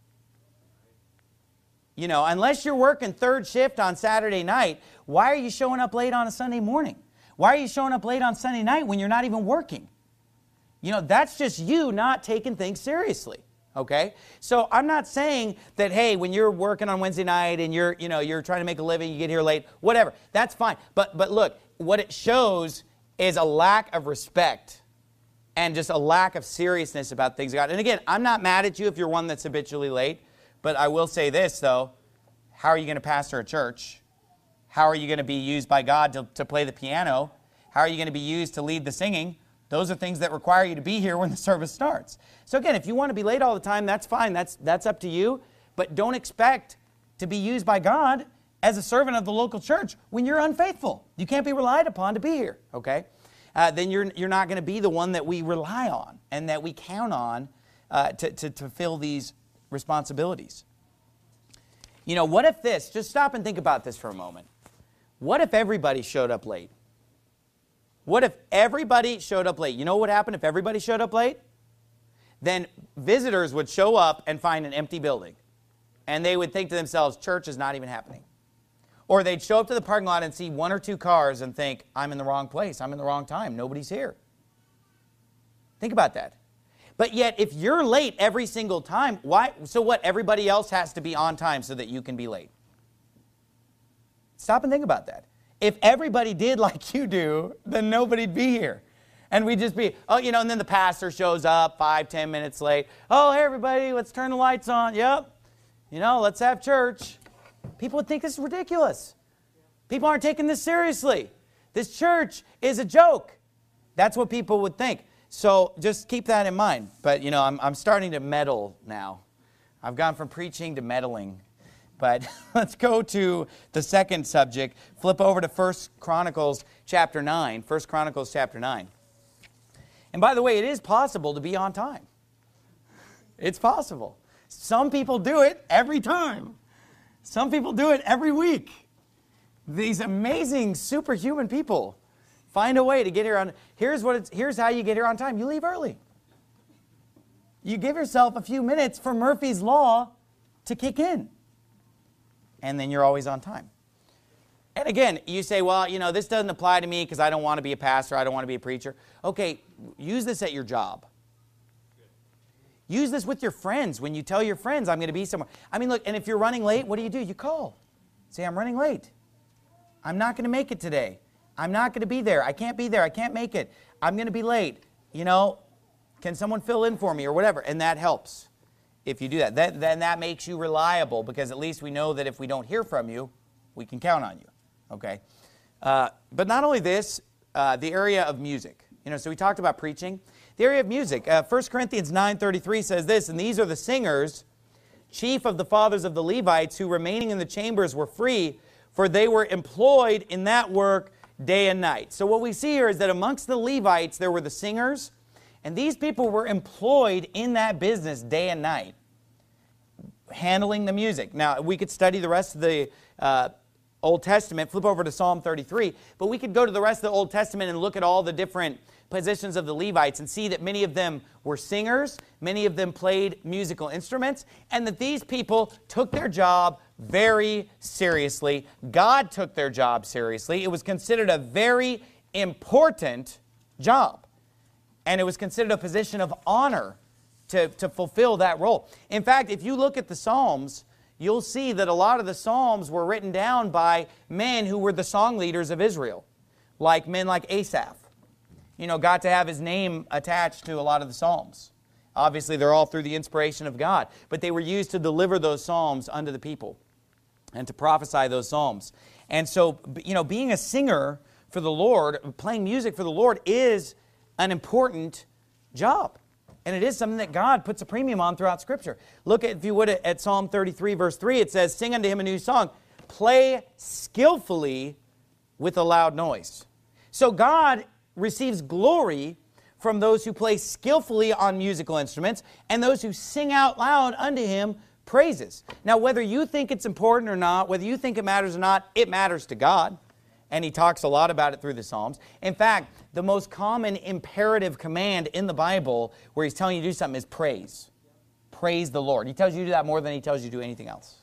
You know, unless you're working third shift on Saturday night, why are you showing up late on a Sunday morning? Why are you showing up late on Sunday night when you're not even working? You know, that's just you not taking things seriously. Okay? So I'm not saying that, hey, when you're working on Wednesday night and you're, you know, you're trying to make a living, you get here late, whatever. That's fine. But but look, what it shows is a lack of respect and just a lack of seriousness about things of God. And again, I'm not mad at you if you're one that's habitually late, but I will say this, though. How are you going to pastor a church? How are you going to be used by God to, to play the piano? How are you going to be used to lead the singing? Those are things that require you to be here when the service starts. So again, if you want to be late all the time, that's fine. That's, that's up to you. But don't expect to be used by God as a servant of the local church when you're unfaithful. You can't be relied upon to be here, okay? Uh, then you're, you're not going to be the one that we rely on and that we count on uh, to, to, to fill these responsibilities. You know, what if this, just stop and think about this for a moment. What if everybody showed up late? What if everybody showed up late? You know what would happen if everybody showed up late? Then visitors would show up and find an empty building. And they would think to themselves, church is not even happening. Or they'd show up to the parking lot and see one or two cars and think, I'm in the wrong place. I'm in the wrong time. Nobody's here. Think about that. But yet, if you're late every single time, why? So what? Everybody else has to be on time so that you can be late. Stop and think about that. If everybody did like you do, then nobody'd be here. And we'd just be, oh, you know, and then the pastor shows up five, ten minutes late. Oh, hey, everybody, let's turn the lights on. Yep. You know, let's have church. People would think this is ridiculous. People aren't taking this seriously. This church is a joke. That's what people would think. So just keep that in mind. But, you know, I'm, I'm starting to meddle now. I've gone from preaching to meddling. But let's go to the second subject. Flip over to First Chronicles chapter nine. First Chronicles chapter nine. And by the way, it is possible to be on time. It's possible. Some people do it every time. Some people do it every week. These amazing superhuman people find a way to get here on. Here's what it's. Here's how you get here on time. You leave early. You give yourself a few minutes for Murphy's Law to kick in. And then you're always on time. And again, you say, well, you know, this doesn't apply to me because I don't want to be a pastor, I don't want to be a preacher. Okay, use this at your job. Use this with your friends when you tell your friends, I'm going to be somewhere. I mean, look, and if you're running late, what do you do? You call. Say, I'm running late. I'm not going to make it today. I'm not going to be there. I can't be there. I can't make it. I'm going to be late. You know, can someone fill in for me or whatever? And that helps. If you do that, that, then that makes you reliable, because at least we know that if we don't hear from you, we can count on you, okay? Uh, but not only this, uh, the area of music. You know, so we talked about preaching. The area of music. Uh, First Corinthians nine thirty-three says this, and these are the singers, chief of the fathers of the Levites, who remaining in the chambers were free, for they were employed in that work day and night. So what we see here is that amongst the Levites, there were the singers, and these people were employed in that business day and night, handling the music. Now, we could study the rest of the uh, Old Testament, flip over to Psalm thirty-three, but we could go to the rest of the Old Testament and look at all the different positions of the Levites and see that many of them were singers, many of them played musical instruments, and that these people took their job very seriously. God took their job seriously. It was considered a very important job. And it was considered a position of honor to, to fulfill that role. In fact, if you look at the Psalms, you'll see that a lot of the Psalms were written down by men who were the song leaders of Israel, like men like Asaph. You know, got to have his name attached to a lot of the Psalms. Obviously, they're all through the inspiration of God, but they were used to deliver those Psalms unto the people and to prophesy those Psalms. And so, you know, being a singer for the Lord, playing music for the Lord is an important job. And it is something that God puts a premium on throughout Scripture. Look at, if you would, at Psalm thirty-three, verse three. It says, sing unto him a new song. Play skillfully with a loud noise. So God receives glory from those who play skillfully on musical instruments and those who sing out loud unto him praises. Now, whether you think it's important or not, whether you think it matters or not, it matters to God. And he talks a lot about it through the Psalms. In fact, the most common imperative command in the Bible where he's telling you to do something is praise. Praise the Lord. He tells you to do that more than he tells you to do anything else.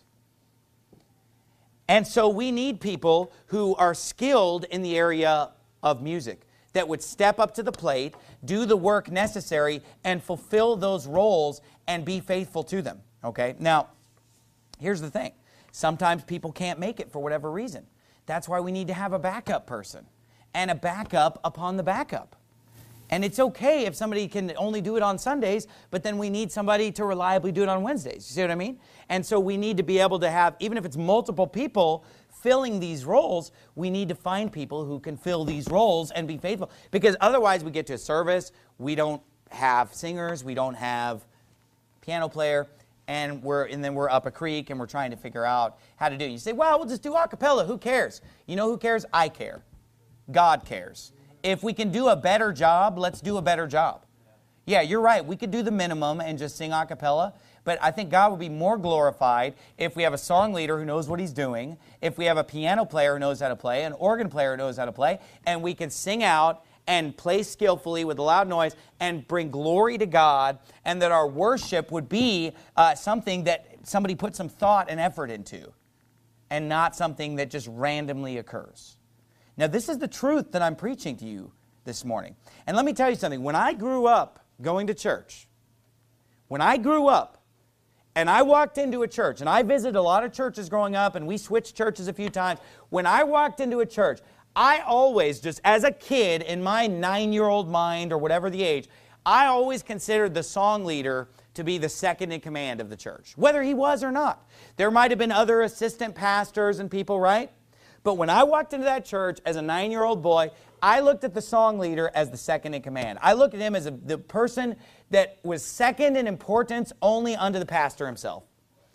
And so we need people who are skilled in the area of music, that would step up to the plate, do the work necessary, and fulfill those roles and be faithful to them. Okay? Now, here's the thing. Sometimes people can't make it for whatever reason. That's why we need to have a backup person and a backup upon the backup. And it's okay if somebody can only do it on Sundays, but then we need somebody to reliably do it on Wednesdays. You see what I mean? And so we need to be able to have, even if it's multiple people filling these roles, we need to find people who can fill these roles and be faithful. Because otherwise we get to a service, we don't have singers, we don't have piano player, and we're and then we're up a creek and we're trying to figure out how to do it. You say, well, we'll just do a cappella. Who cares? You know who cares? I care. God cares. If we can do a better job, let's do a better job. Yeah, you're right. We could do the minimum and just sing a cappella, but I think God will be more glorified if we have a song leader who knows what he's doing, if we have a piano player who knows how to play, an organ player who knows how to play, and we can sing out and play skillfully with a loud noise and bring glory to God, and that our worship would be uh, something that somebody put some thought and effort into, and not something that just randomly occurs. Now, this is the truth that I'm preaching to you this morning. And let me tell you something. When I grew up going to church, when I grew up and I walked into a church, and I visited a lot of churches growing up, and we switched churches a few times. When I walked into a church, I always, just as a kid in my nine-year-old mind or whatever the age, I always considered the song leader to be the second in command of the church, whether he was or not. There might have been other assistant pastors and people, right? But when I walked into that church as a nine-year-old boy, I looked at the song leader as the second in command. I looked at him as a, the person that was second in importance only unto the pastor himself.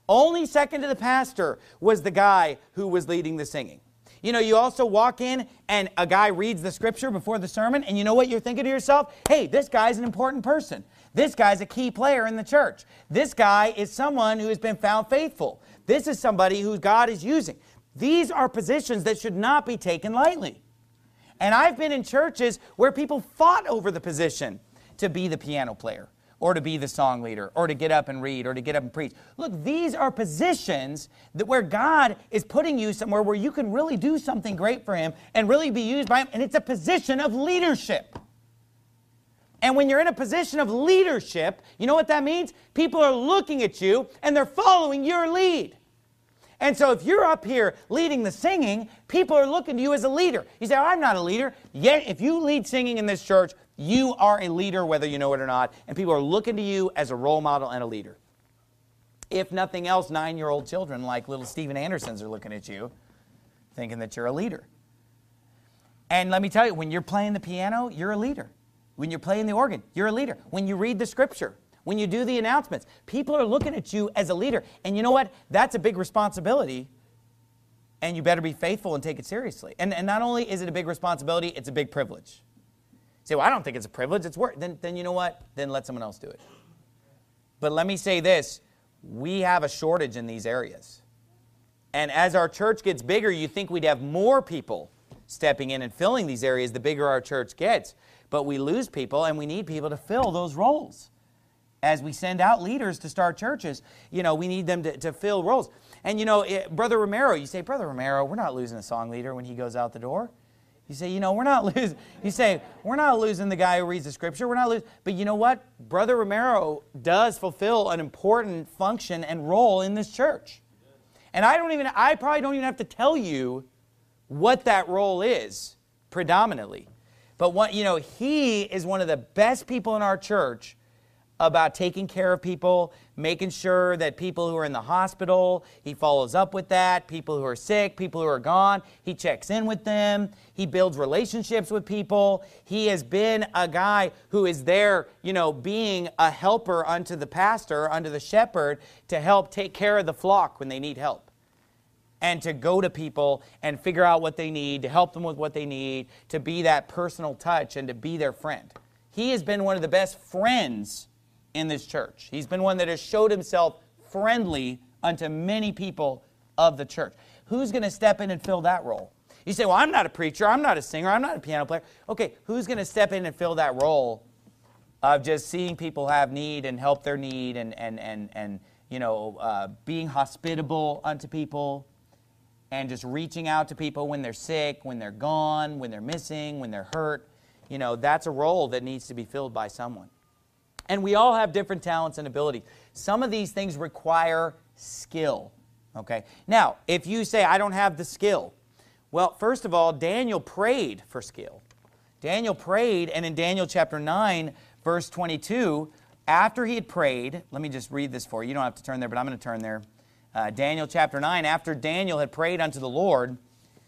Only second to the pastor was the guy who was leading the singing. You know, you also walk in and a guy reads the scripture before the sermon, and you know what you're thinking to yourself? Hey, this guy's an important person. This guy's a key player in the church. This guy is someone who has been found faithful. This is somebody who God is using. These are positions that should not be taken lightly. And I've been in churches where people fought over the position to be the piano player, or to be the song leader, or to get up and read, or to get up and preach. Look, these are positions that where God is putting you somewhere where you can really do something great for Him and really be used by Him, and it's a position of leadership. And when you're in a position of leadership, you know what that means? People are looking at you, and they're following your lead. And so if you're up here leading the singing, people are looking to you as a leader. You say, oh, I'm not a leader. Yet, if you lead singing in this church, you are a leader whether you know it or not, and people are looking to you as a role model and a leader. If nothing else, nine-year-old children like little Steven Andersons are looking at you, thinking that you're a leader. And let me tell you, when you're playing the piano, you're a leader. When you're playing the organ, you're a leader. When you read the scripture, when you do the announcements, people are looking at you as a leader. And you know what? That's a big responsibility, and you better be faithful and take it seriously. And, and not only is it a big responsibility, it's a big privilege. You say, well, I don't think it's a privilege, it's work. Then, then you know what? Then let someone else do it. But let me say this, we have a shortage in these areas. And as our church gets bigger, you think we'd have more people stepping in and filling these areas the bigger our church gets. But we lose people, and we need people to fill those roles. As we send out leaders to start churches, you know, we need them to, to fill roles. And, you know, it, Brother Romero, you say, Brother Romero, we're not losing a song leader when he goes out the door. You say, you know, we're not losing, you say, we're not losing the guy who reads the scripture. We're not losing, but you know what? Brother Romero does fulfill an important function and role in this church. And I don't even, I probably don't even have to tell you what that role is predominantly. But what, you know, he is one of the best people in our church about taking care of people, making sure that people who are in the hospital, he follows up with that, people who are sick, people who are gone, he checks in with them, he builds relationships with people. He has been a guy who is there, you know, being a helper unto the pastor, unto the shepherd, to help take care of the flock when they need help. And to go to people and figure out what they need, to help them with what they need, to be that personal touch and to be their friend. He has been one of the best friends in this church. He's been one that has showed himself friendly unto many people of the church. Who's going to step in and fill that role? You say, well, I'm not a preacher, I'm not a singer, I'm not a piano player. Okay, who's going to step in and fill that role of just seeing people have need and help their need and, and, and, and you know, uh, being hospitable unto people and just reaching out to people when they're sick, when they're gone, when they're missing, when they're hurt. You know, that's a role that needs to be filled by someone. And we all have different talents and abilities. Some of these things require skill, okay? Now, if you say, I don't have the skill, well, first of all, Daniel prayed for skill. Daniel prayed, and in Daniel chapter nine, verse twenty-two, after he had prayed, let me just read this for you. You don't have to turn there, but I'm going to turn there. Uh, Daniel chapter nine, after Daniel had prayed unto the Lord,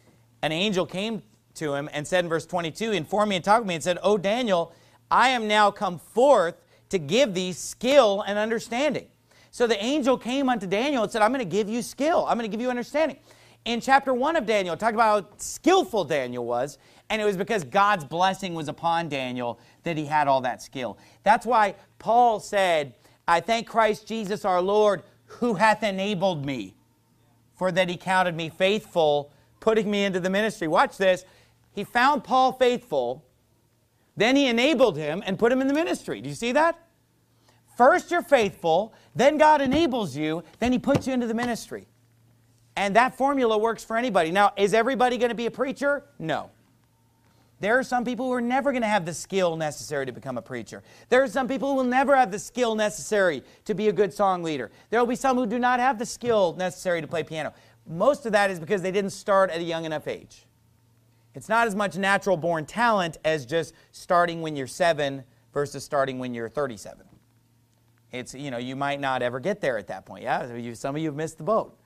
an angel came to him and said in verse twenty-two, informed me and talked with me and said, O Daniel, I am now come forth to give thee skill and understanding. So the angel came unto Daniel and said, I'm going to give you skill. I'm going to give you understanding. In chapter one of Daniel, it talked about how skillful Daniel was, and it was because God's blessing was upon Daniel that he had all that skill. That's why Paul said, I thank Christ Jesus our Lord, who hath enabled me, for that he counted me faithful, putting me into the ministry. Watch this. He found Paul faithful, then he enabled him and put him in the ministry. Do you see that? First you're faithful, then God enables you, then he puts you into the ministry. And that formula works for anybody. Now, is everybody going to be a preacher? No. There are some people who are never going to have the skill necessary to become a preacher. There are some people who will never have the skill necessary to be a good song leader. There will be some who do not have the skill necessary to play piano. Most of that is because they didn't start at a young enough age. It's not as much natural born talent as just starting when you're seven versus starting when you're thirty-seven. It's, you know, you might not ever get there at that point. Yeah, you, some of you have missed the boat.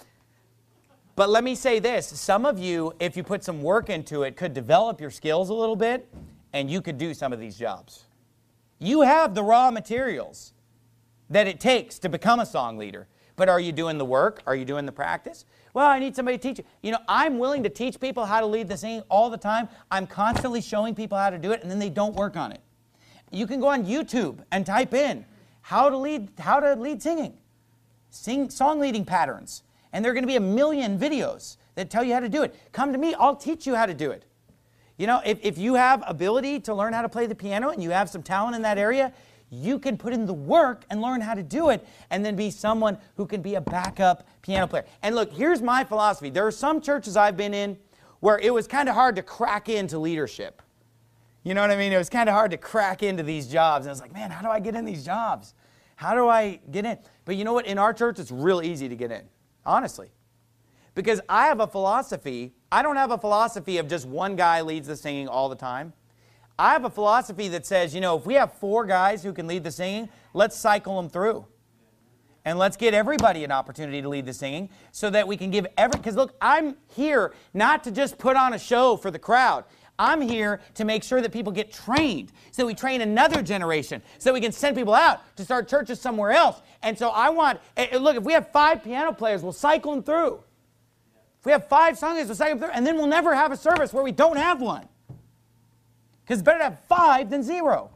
But let me say this. Some of you, if you put some work into it, could develop your skills a little bit, and you could do some of these jobs. You have the raw materials that it takes to become a song leader. But are you doing the work? Are you doing the practice? Well, I need somebody to teach you. You know, I'm willing to teach people how to lead the singing all the time. I'm constantly showing people how to do it, and then they don't work on it. You can go on YouTube and type in how to lead, how to lead singing, sing song leading patterns. And there are going to be a million videos that tell you how to do it. Come to me, I'll teach you how to do it. You know, if, if you have ability to learn how to play the piano and you have some talent in that area, you can put in the work and learn how to do it and then be someone who can be a backup piano player. And look, here's my philosophy. There are some churches I've been in where it was kind of hard to crack into leadership. You know what I mean? It was kind of hard to crack into these jobs. And I was like, man, how do I get in these jobs? How do I get in? But you know what? In our church, it's real easy to get in, honestly. Because I have a philosophy. I don't have a philosophy of just one guy leads the singing all the time. I have a philosophy that says, you know, if we have four guys who can lead the singing, let's cycle them through. And let's get everybody an opportunity to lead the singing so that we can give every, because look, I'm here not to just put on a show for the crowd. I'm here to make sure that people get trained, so we train another generation, so we can send people out to start churches somewhere else. And so I want, look, if we have five piano players, we'll cycle them through. If we have five singers, we'll cycle them through, and then we'll never have a service where we don't have one. Because it's better to have five than zero.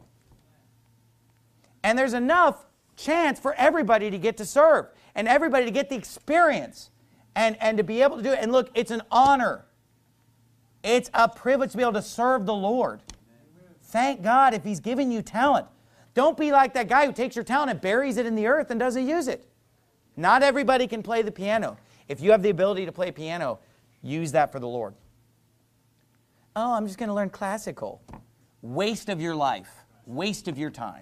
And there's enough chance for everybody to get to serve and everybody to get the experience and, and to be able to do it. And look, it's an honor. It's a privilege to be able to serve the Lord. Thank God if He's given you talent. Don't be like that guy who takes your talent and buries it in the earth and doesn't use it. Not everybody can play the piano. If you have the ability to play piano, use that for the Lord. Oh, I'm just going to learn classical. Waste of your life. Waste of your time.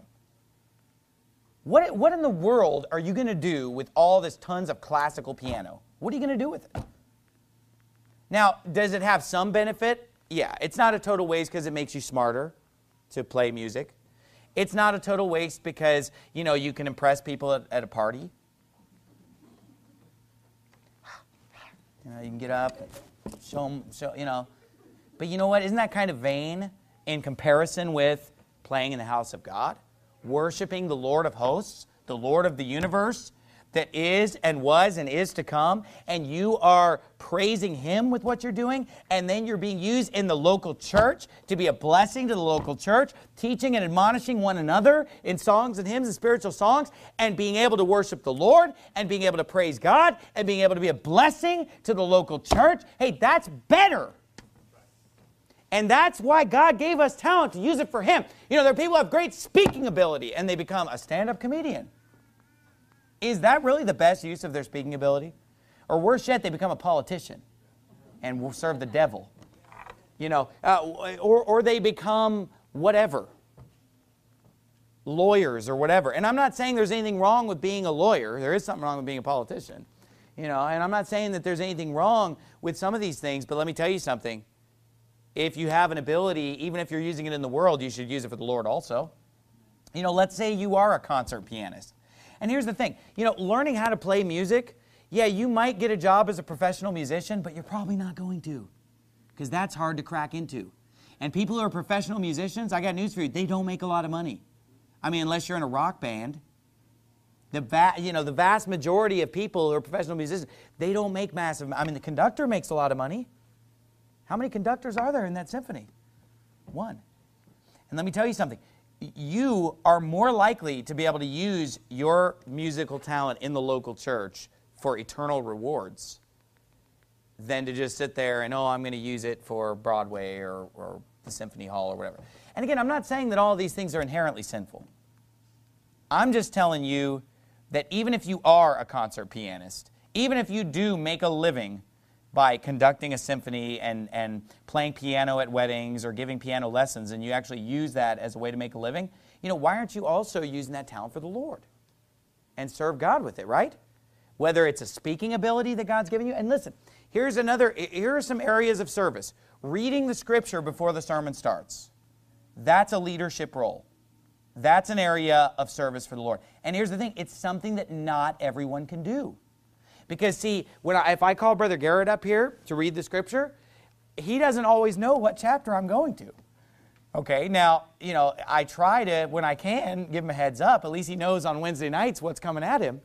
What, what in the world are you going to do with all this tons of classical piano? What are you going to do with it? Now, does it have some benefit? Yeah, it's not a total waste because it makes you smarter to play music. It's not a total waste because, you know, you can impress people at, at a party. You know, you can get up, show them, show, you know. But you know what? Isn't that kind of vain in comparison with playing in the house of God? Worshiping the Lord of hosts, the Lord of the universe, that is and was and is to come, and you are praising Him with what you're doing, and then you're being used in the local church to be a blessing to the local church, teaching and admonishing one another in songs and hymns and spiritual songs, and being able to worship the Lord, and being able to praise God, and being able to be a blessing to the local church. Hey, that's better. And that's why God gave us talent, to use it for Him. You know, there are people who have great speaking ability, and they become a stand-up comedian. Is that really the best use of their speaking ability? Or worse yet, they become a politician and will serve the devil. You know, uh, or, or they become whatever. Lawyers or whatever. And I'm not saying there's anything wrong with being a lawyer. There is something wrong with being a politician. You know, and I'm not saying that there's anything wrong with some of these things, but let me tell you something. If you have an ability, even if you're using it in the world, you should use it for the Lord also. You know, let's say you are a concert pianist. And here's the thing, you know, learning how to play music, yeah, you might get a job as a professional musician, but you're probably not going to, because that's hard to crack into. And people who are professional musicians, I got news for you, they don't make a lot of money. I mean, unless you're in a rock band. The va- you know, the vast majority of people who are professional musicians, they don't make massive, I mean, the conductor makes a lot of money. How many conductors are there in that symphony? One. And let me tell you something. You are more likely to be able to use your musical talent in the local church for eternal rewards than to just sit there and, oh, I'm going to use it for Broadway or, or the Symphony Hall or whatever. And again, I'm not saying that all of these things are inherently sinful. I'm just telling you that even if you are a concert pianist, even if you do make a living by conducting a symphony and, and playing piano at weddings or giving piano lessons, and you actually use that as a way to make a living, you know, why aren't you also using that talent for the Lord and serve God with it, right? Whether it's a speaking ability that God's given you. And listen, here's another, here are some areas of service. Reading the Scripture before the sermon starts. That's a leadership role. That's an area of service for the Lord. And here's the thing, it's something that not everyone can do. Because, see, when I, if I call Brother Garrett up here to read the Scripture, he doesn't always know what chapter I'm going to. Okay, now, you know, I try to, when I can, give him a heads up. At least he knows on Wednesday nights what's coming at him.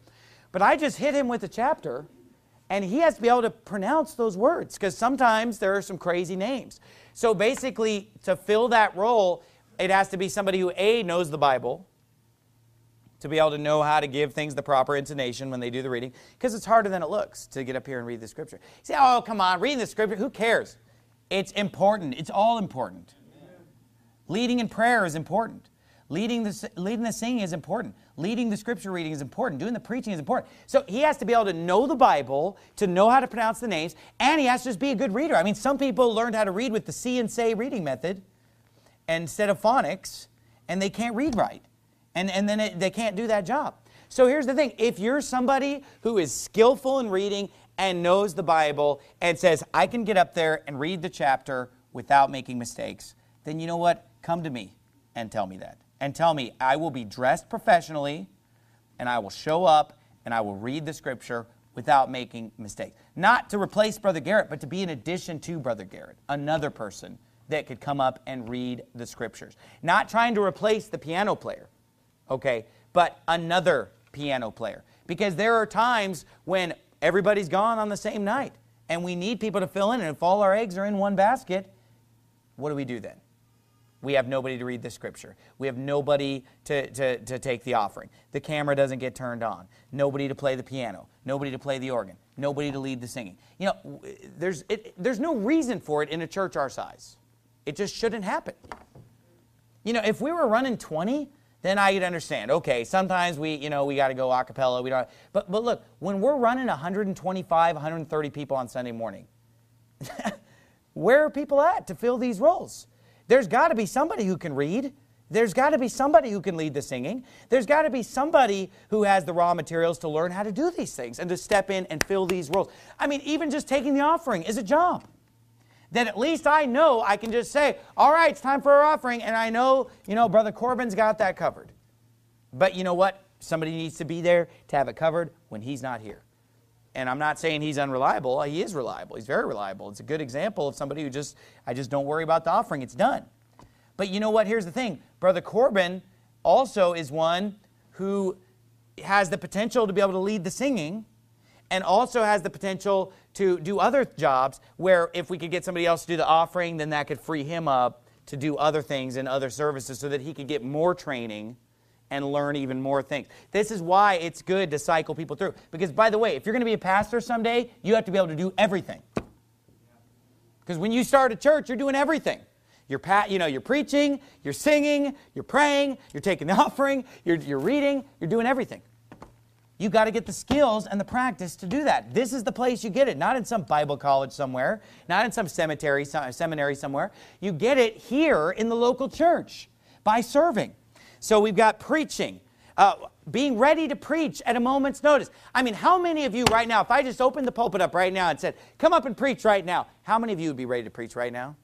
But I just hit him with a chapter, and he has to be able to pronounce those words, because sometimes there are some crazy names. So basically, to fill that role, it has to be somebody who, A, knows the Bible, to be able to know how to give things the proper intonation when they do the reading, because it's harder than it looks to get up here and read the Scripture. You say, oh, come on, reading the Scripture, who cares? It's important. It's all important. Amen. Leading in prayer is important. Leading the, leading the singing is important. Leading the Scripture reading is important. Doing the preaching is important. So he has to be able to know the Bible, to know how to pronounce the names, and he has to just be a good reader. I mean, some people learned how to read with the see and say reading method instead of phonics, and they can't read right. And, and then it, they can't do that job. So here's the thing. If you're somebody who is skillful in reading and knows the Bible and says, I can get up there and read the chapter without making mistakes, then you know what? Come to me and tell me that. And tell me, I will be dressed professionally, and I will show up, and I will read the Scripture without making mistakes. Not to replace Brother Garrett, but to be in addition to Brother Garrett, another person that could come up and read the Scriptures. Not trying to replace the piano player, okay, but another piano player. Because there are times when everybody's gone on the same night, and we need people to fill in, and if all our eggs are in one basket, what do we do then? We have nobody to read the Scripture. We have nobody to, to, to take the offering. The camera doesn't get turned on. Nobody to play the piano. Nobody to play the organ. Nobody to lead the singing. You know, there's, it, there's no reason for it in a church our size. It just shouldn't happen. You know, if we were running twenty, then I could understand. Okay, sometimes we, you know, we got to go a cappella. We don't. But, but look, when we're running one hundred twenty-five, one hundred thirty people on Sunday morning, where are people at to fill these roles? There's got to be somebody who can read. There's got to be somebody who can lead the singing. There's got to be somebody who has the raw materials to learn how to do these things and to step in and fill these roles. I mean, even just taking the offering is a job. Then at least I know I can just say, all right, it's time for our offering, and I know, you know, Brother Corbin's got that covered. But you know what? Somebody needs to be there to have it covered when he's not here. And I'm not saying he's unreliable. He is reliable. He's very reliable. It's a good example of somebody who just, I just don't worry about the offering. It's done. But you know what? Here's the thing. Brother Corbin also is one who has the potential to be able to lead the singing and also has the potential to do other jobs where if we could get somebody else to do the offering, then that could free him up to do other things and other services so that he could get more training and learn even more things. This is why it's good to cycle people through. Because, by the way, if you're going to be a pastor someday, you have to be able to do everything. Because when you start a church, you're doing everything. You're, pat, you know, you're preaching, you're singing, you're praying, you're taking the offering, you're, you're reading, you're doing everything. You've got to get the skills and the practice to do that. This is the place you get it, not in some Bible college somewhere, not in some cemetery, some seminary somewhere. You get it here in the local church by serving. So we've got preaching, uh, being ready to preach at a moment's notice. I mean, how many of you right now, if I just opened the pulpit up right now and said, come up and preach right now, how many of you would be ready to preach right now?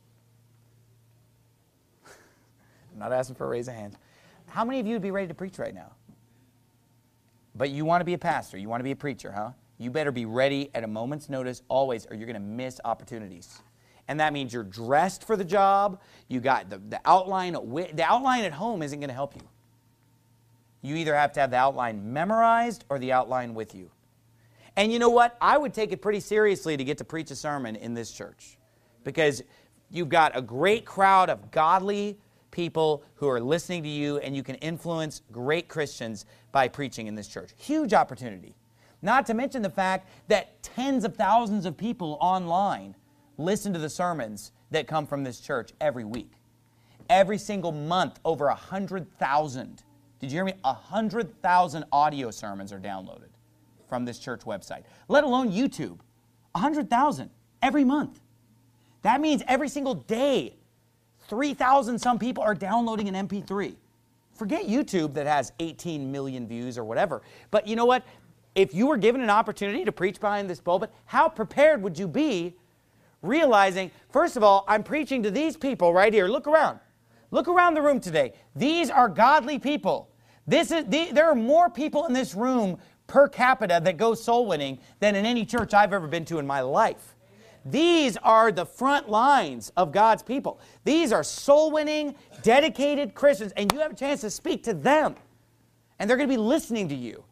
I'm not asking for a raise of hands. How many of you would be ready to preach right now? But you want to be a pastor, you want to be a preacher, huh? You better be ready at a moment's notice always, or you're going to miss opportunities. And that means you're dressed for the job. You got the, the outline. The outline at home isn't going to help you. You either have to have the outline memorized or the outline with you. And you know what? I would take it pretty seriously to get to preach a sermon in this church. Because you've got a great crowd of godly people who are listening to you, and you can influence great Christians by preaching in this church. Huge opportunity. Not to mention the fact that tens of thousands of people online listen to the sermons that come from this church every week. Every single month, over one hundred thousand. Did you hear me? one hundred thousand audio sermons are downloaded from this church website, let alone YouTube. one hundred thousand every month. That means every single day, three thousand some people are downloading an M P three. Forget YouTube that has eighteen million views or whatever. But you know what? If you were given an opportunity to preach behind this pulpit, how prepared would you be, realizing, first of all, I'm preaching to these people right here. Look around. Look around the room today. These are godly people. This is the, there are more people in this room per capita that go soul winning than in any church I've ever been to in my life. These are the front lines of God's people. These are soul winning, dedicated Christians, and you have a chance to speak to them. And they're going to be listening to you.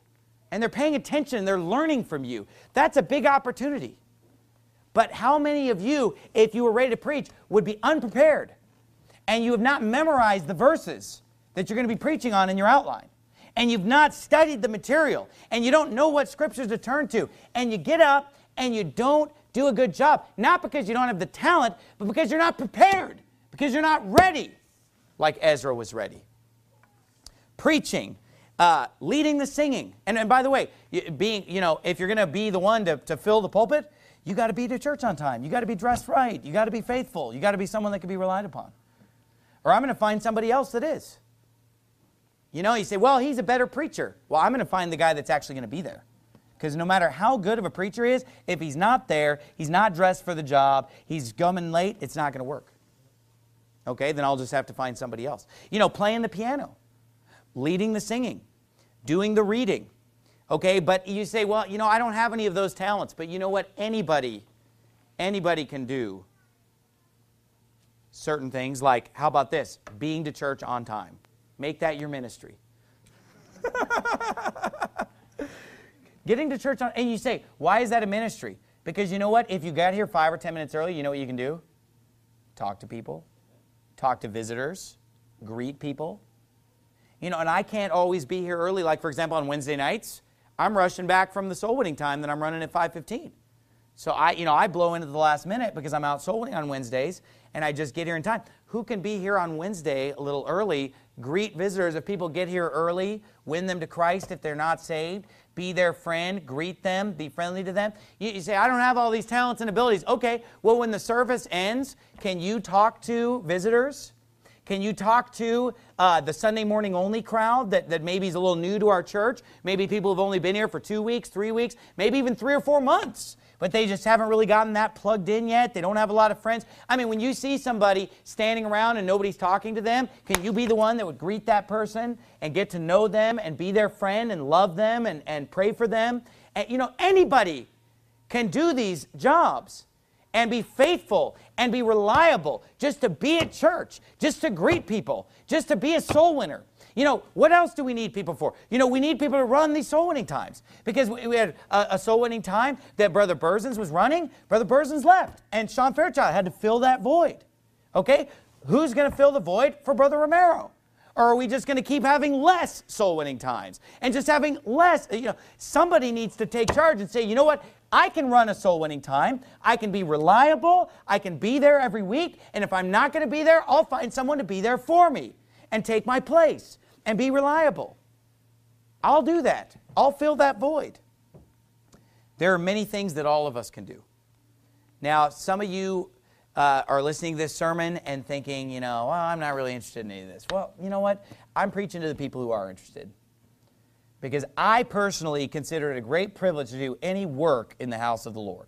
and they're paying attention and they're learning from you. That's a big opportunity. But how many of you, if you were ready to preach, would be unprepared and you have not memorized the verses that you're going to be preaching on in your outline, and you've not studied the material, and you don't know what scriptures to turn to, and you get up and you don't do a good job, not because you don't have the talent, but because you're not prepared, because you're not ready like Ezra was ready. Preaching, uh, leading the singing. And, and by the way, being, you know, if you're going to be the one to, to fill the pulpit, you got to be to church on time. You got to be dressed right. You got to be faithful. You got to be someone that can be relied upon. Or I'm going to find somebody else that is. You know, you say, well, he's a better preacher. Well, I'm going to find the guy that's actually going to be there. Because no matter how good of a preacher he is, if he's not there, he's not dressed for the job, he's coming late, it's not going to work. Okay, then I'll just have to find somebody else. You know, playing the piano, leading the singing, doing the reading. Okay, but you say, well, you know, I don't have any of those talents. But you know what? Anybody, anybody can do certain things. Like, how about this? Being to church on time. Make that your ministry. Getting to church on, and you say, why is that a ministry? Because you know what? If you got here five or ten minutes early, you know what you can do? Talk to people. Talk to visitors. Greet people. You know, and I can't always be here early. Like, for example, on Wednesday nights, I'm rushing back from the soul winning time that I'm running at five fifteen. So I, you know, I blow into the last minute because I'm out soul winning on Wednesdays, and I just get here in time. Who can be here on Wednesday a little early, greet visitors if people get here early, win them to Christ if they're not saved, be their friend, greet them, be friendly to them? You, you say, I don't have all these talents and abilities. Okay, well, when the service ends, can you talk to visitors? Can you talk to uh, the Sunday morning only crowd that, that maybe is a little new to our church? Maybe people have only been here for two weeks, three weeks, maybe even three or four months. But they just haven't really gotten that plugged in yet. They don't have a lot of friends. I mean, when you see somebody standing around and nobody's talking to them, can you be the one that would greet that person and get to know them and be their friend and love them and, and pray for them? And, you know, anybody can do these jobs and be faithful and be reliable, just to be at church, just to greet people, just to be a soul winner. You know, what else do we need people for? You know, we need people to run these soul winning times. Because we had a, a soul winning time that Brother Burzins was running. Brother Burzins left, and Sean Fairchild had to fill that void. Okay? Who's going to fill the void for Brother Romero? Or are we just going to keep having less soul winning times and just having less? You know, somebody needs to take charge and say, you know what? I can run a soul winning time. I can be reliable. I can be there every week. And if I'm not going to be there, I'll find someone to be there for me and take my place and be reliable. I'll do that. I'll fill that void. There are many things that all of us can do. Now, some of you uh, are listening to this sermon and thinking, you know, well, I'm not really interested in any of this. Well, you know what? I'm preaching to the people who are interested. Because I personally consider it a great privilege to do any work in the house of the Lord.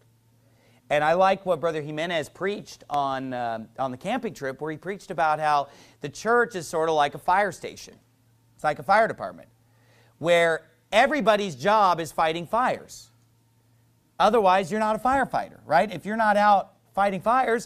And I like what Brother Jimenez preached on, uh, on the camping trip, where he preached about how the church is sort of like a fire station. It's like a fire department, where everybody's job is fighting fires. Otherwise, you're not a firefighter, right? If you're not out fighting fires,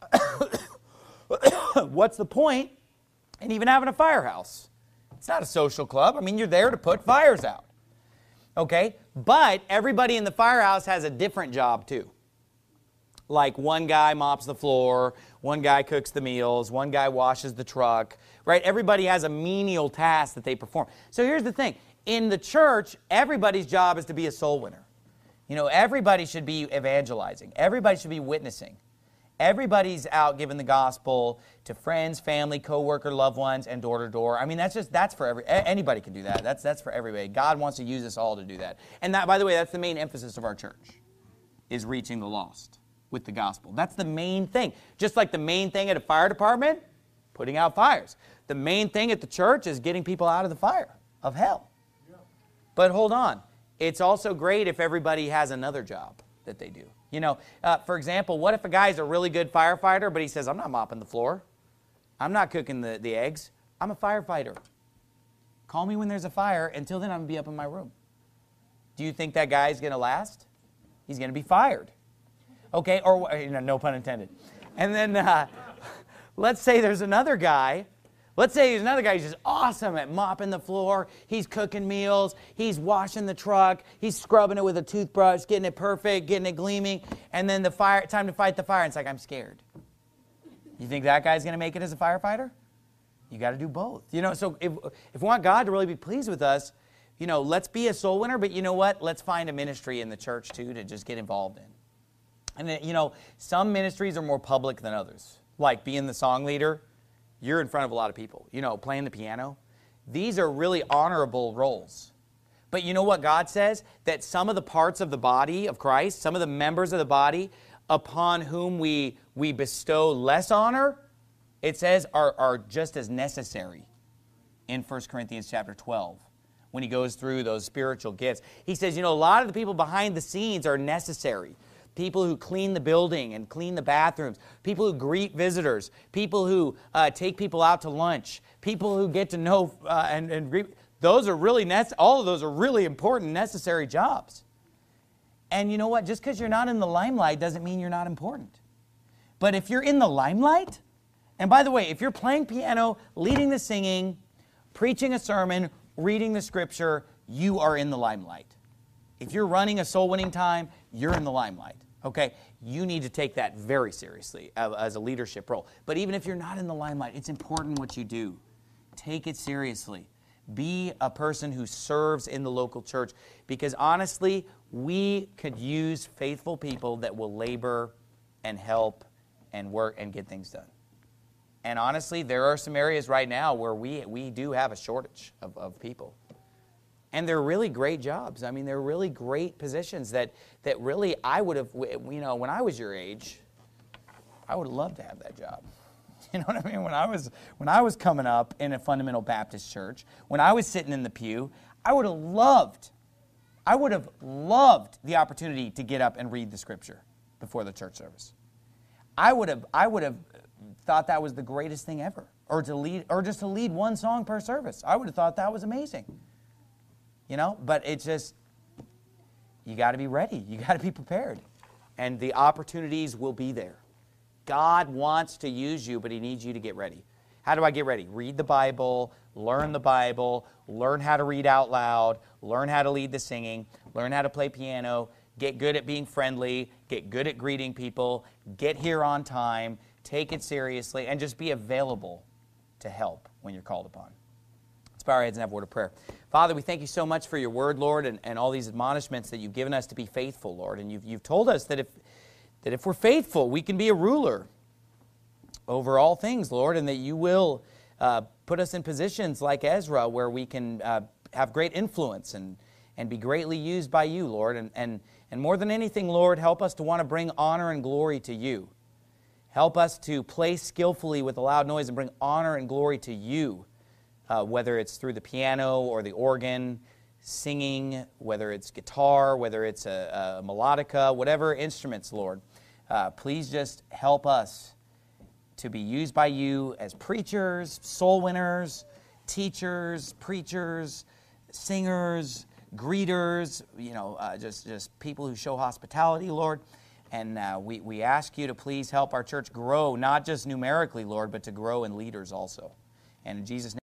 what's the point in even having a firehouse? It's not a social club. I mean, you're there to put fires out. Okay? But everybody in the firehouse has a different job too. Like one guy mops the floor, one guy cooks the meals, one guy washes the truck, right? Everybody has a menial task that they perform. So here's the thing. In the church, everybody's job is to be a soul winner. You know, everybody should be evangelizing. Everybody should be witnessing. Everybody's out giving the gospel to friends, family, coworker, loved ones, and door to door. I mean, that's just, that's for every, anybody can do that. That's, that's for everybody. God wants to use us all to do that. And that, by the way, that's the main emphasis of our church, is reaching the lost with the gospel. That's the main thing. Just like the main thing at a fire department, putting out fires. The main thing at the church is getting people out of the fire of hell. Yeah. But hold on. It's also great if everybody has another job that they do. You know, uh, for example, what if a guy's a really good firefighter, but he says, I'm not mopping the floor. I'm not cooking the, the eggs. I'm a firefighter. Call me when there's a fire. Until then, I'm going to be up in my room. Do you think that guy's going to last? He's going to be fired. Okay, or you know, no pun intended. And then uh, let's say there's another guy, Let's say there's another guy who's just awesome at mopping the floor. He's cooking meals. He's washing the truck. He's scrubbing it with a toothbrush, getting it perfect, getting it gleaming. And then the fire, time to fight the fire. And it's like, I'm scared. You think that guy's going to make it as a firefighter? You got to do both. You know, so if, if we want God to really be pleased with us, you know, let's be a soul winner. But you know what? Let's find a ministry in the church, too, to just get involved in. And, then, you know, some ministries are more public than others. Like being the song leader. You're in front of a lot of people, you know, playing the piano. These are really honorable roles. But you know what God says? That some of the parts of the body of Christ, some of the members of the body upon whom we, we bestow less honor, it says are, are just as necessary in First Corinthians chapter twelve. When he goes through those spiritual gifts. He says, you know, a lot of the people behind the scenes are necessary. People who clean the building and clean the bathrooms, people who greet visitors, people who uh, take people out to lunch, people who get to know uh, and, and greet. Those are really, nece- all of those are really important, necessary jobs. And you know what? Just because you're not in the limelight doesn't mean you're not important. But if you're in the limelight, and by the way, if you're playing piano, leading the singing, preaching a sermon, reading the scripture, you are in the limelight. If you're running a soul-winning time, you're in the limelight. Okay, you need to take that very seriously as a leadership role. But even if you're not in the limelight, it's important what you do. Take it seriously. Be a person who serves in the local church. Because honestly, we could use faithful people that will labor and help and work and get things done. And honestly, there are some areas right now where we, we do have a shortage of, of people. And they're really great jobs. I mean, they're really great positions that, that really I would have, you know, when I was your age, I would have loved to have that job. You know what I mean? When I was, when I was coming up in a fundamental Baptist church, when I was sitting in the pew, I would have loved, I would have loved the opportunity to get up and read the scripture before the church service. I would have, I would have thought that was the greatest thing ever. Or to lead, or just to lead one song per service. I would have thought that was amazing. You know, but it's just, you got to be ready. You got to be prepared. And the opportunities will be there. God wants to use you, but he needs you to get ready. How do I get ready? Read the Bible, learn the Bible, learn how to read out loud, learn how to lead the singing, learn how to play piano, get good at being friendly, get good at greeting people, get here on time, take it seriously, and just be available to help when you're called upon. Let's bow our heads and have a word of prayer. Father, we thank you so much for your word, Lord, and, and all these admonishments that you've given us to be faithful, Lord. And you've, you've told us that if, that if we're faithful, we can be a ruler over all things, Lord, and that you will uh, put us in positions like Ezra where we can uh, have great influence and, and be greatly used by you, Lord. And, and, and more than anything, Lord, help us to want to bring honor and glory to you. Help us to play skillfully with a loud noise and bring honor and glory to you. Uh, whether it's through the piano or the organ, singing, whether it's guitar, whether it's a, a melodica, whatever instruments, Lord. Uh, please just help us to be used by you as preachers, soul winners, teachers, preachers, singers, greeters, you know, uh, just, just people who show hospitality, Lord. And uh, we, we ask you to please help our church grow, not just numerically, Lord, but to grow in leaders also. And in Jesus' name,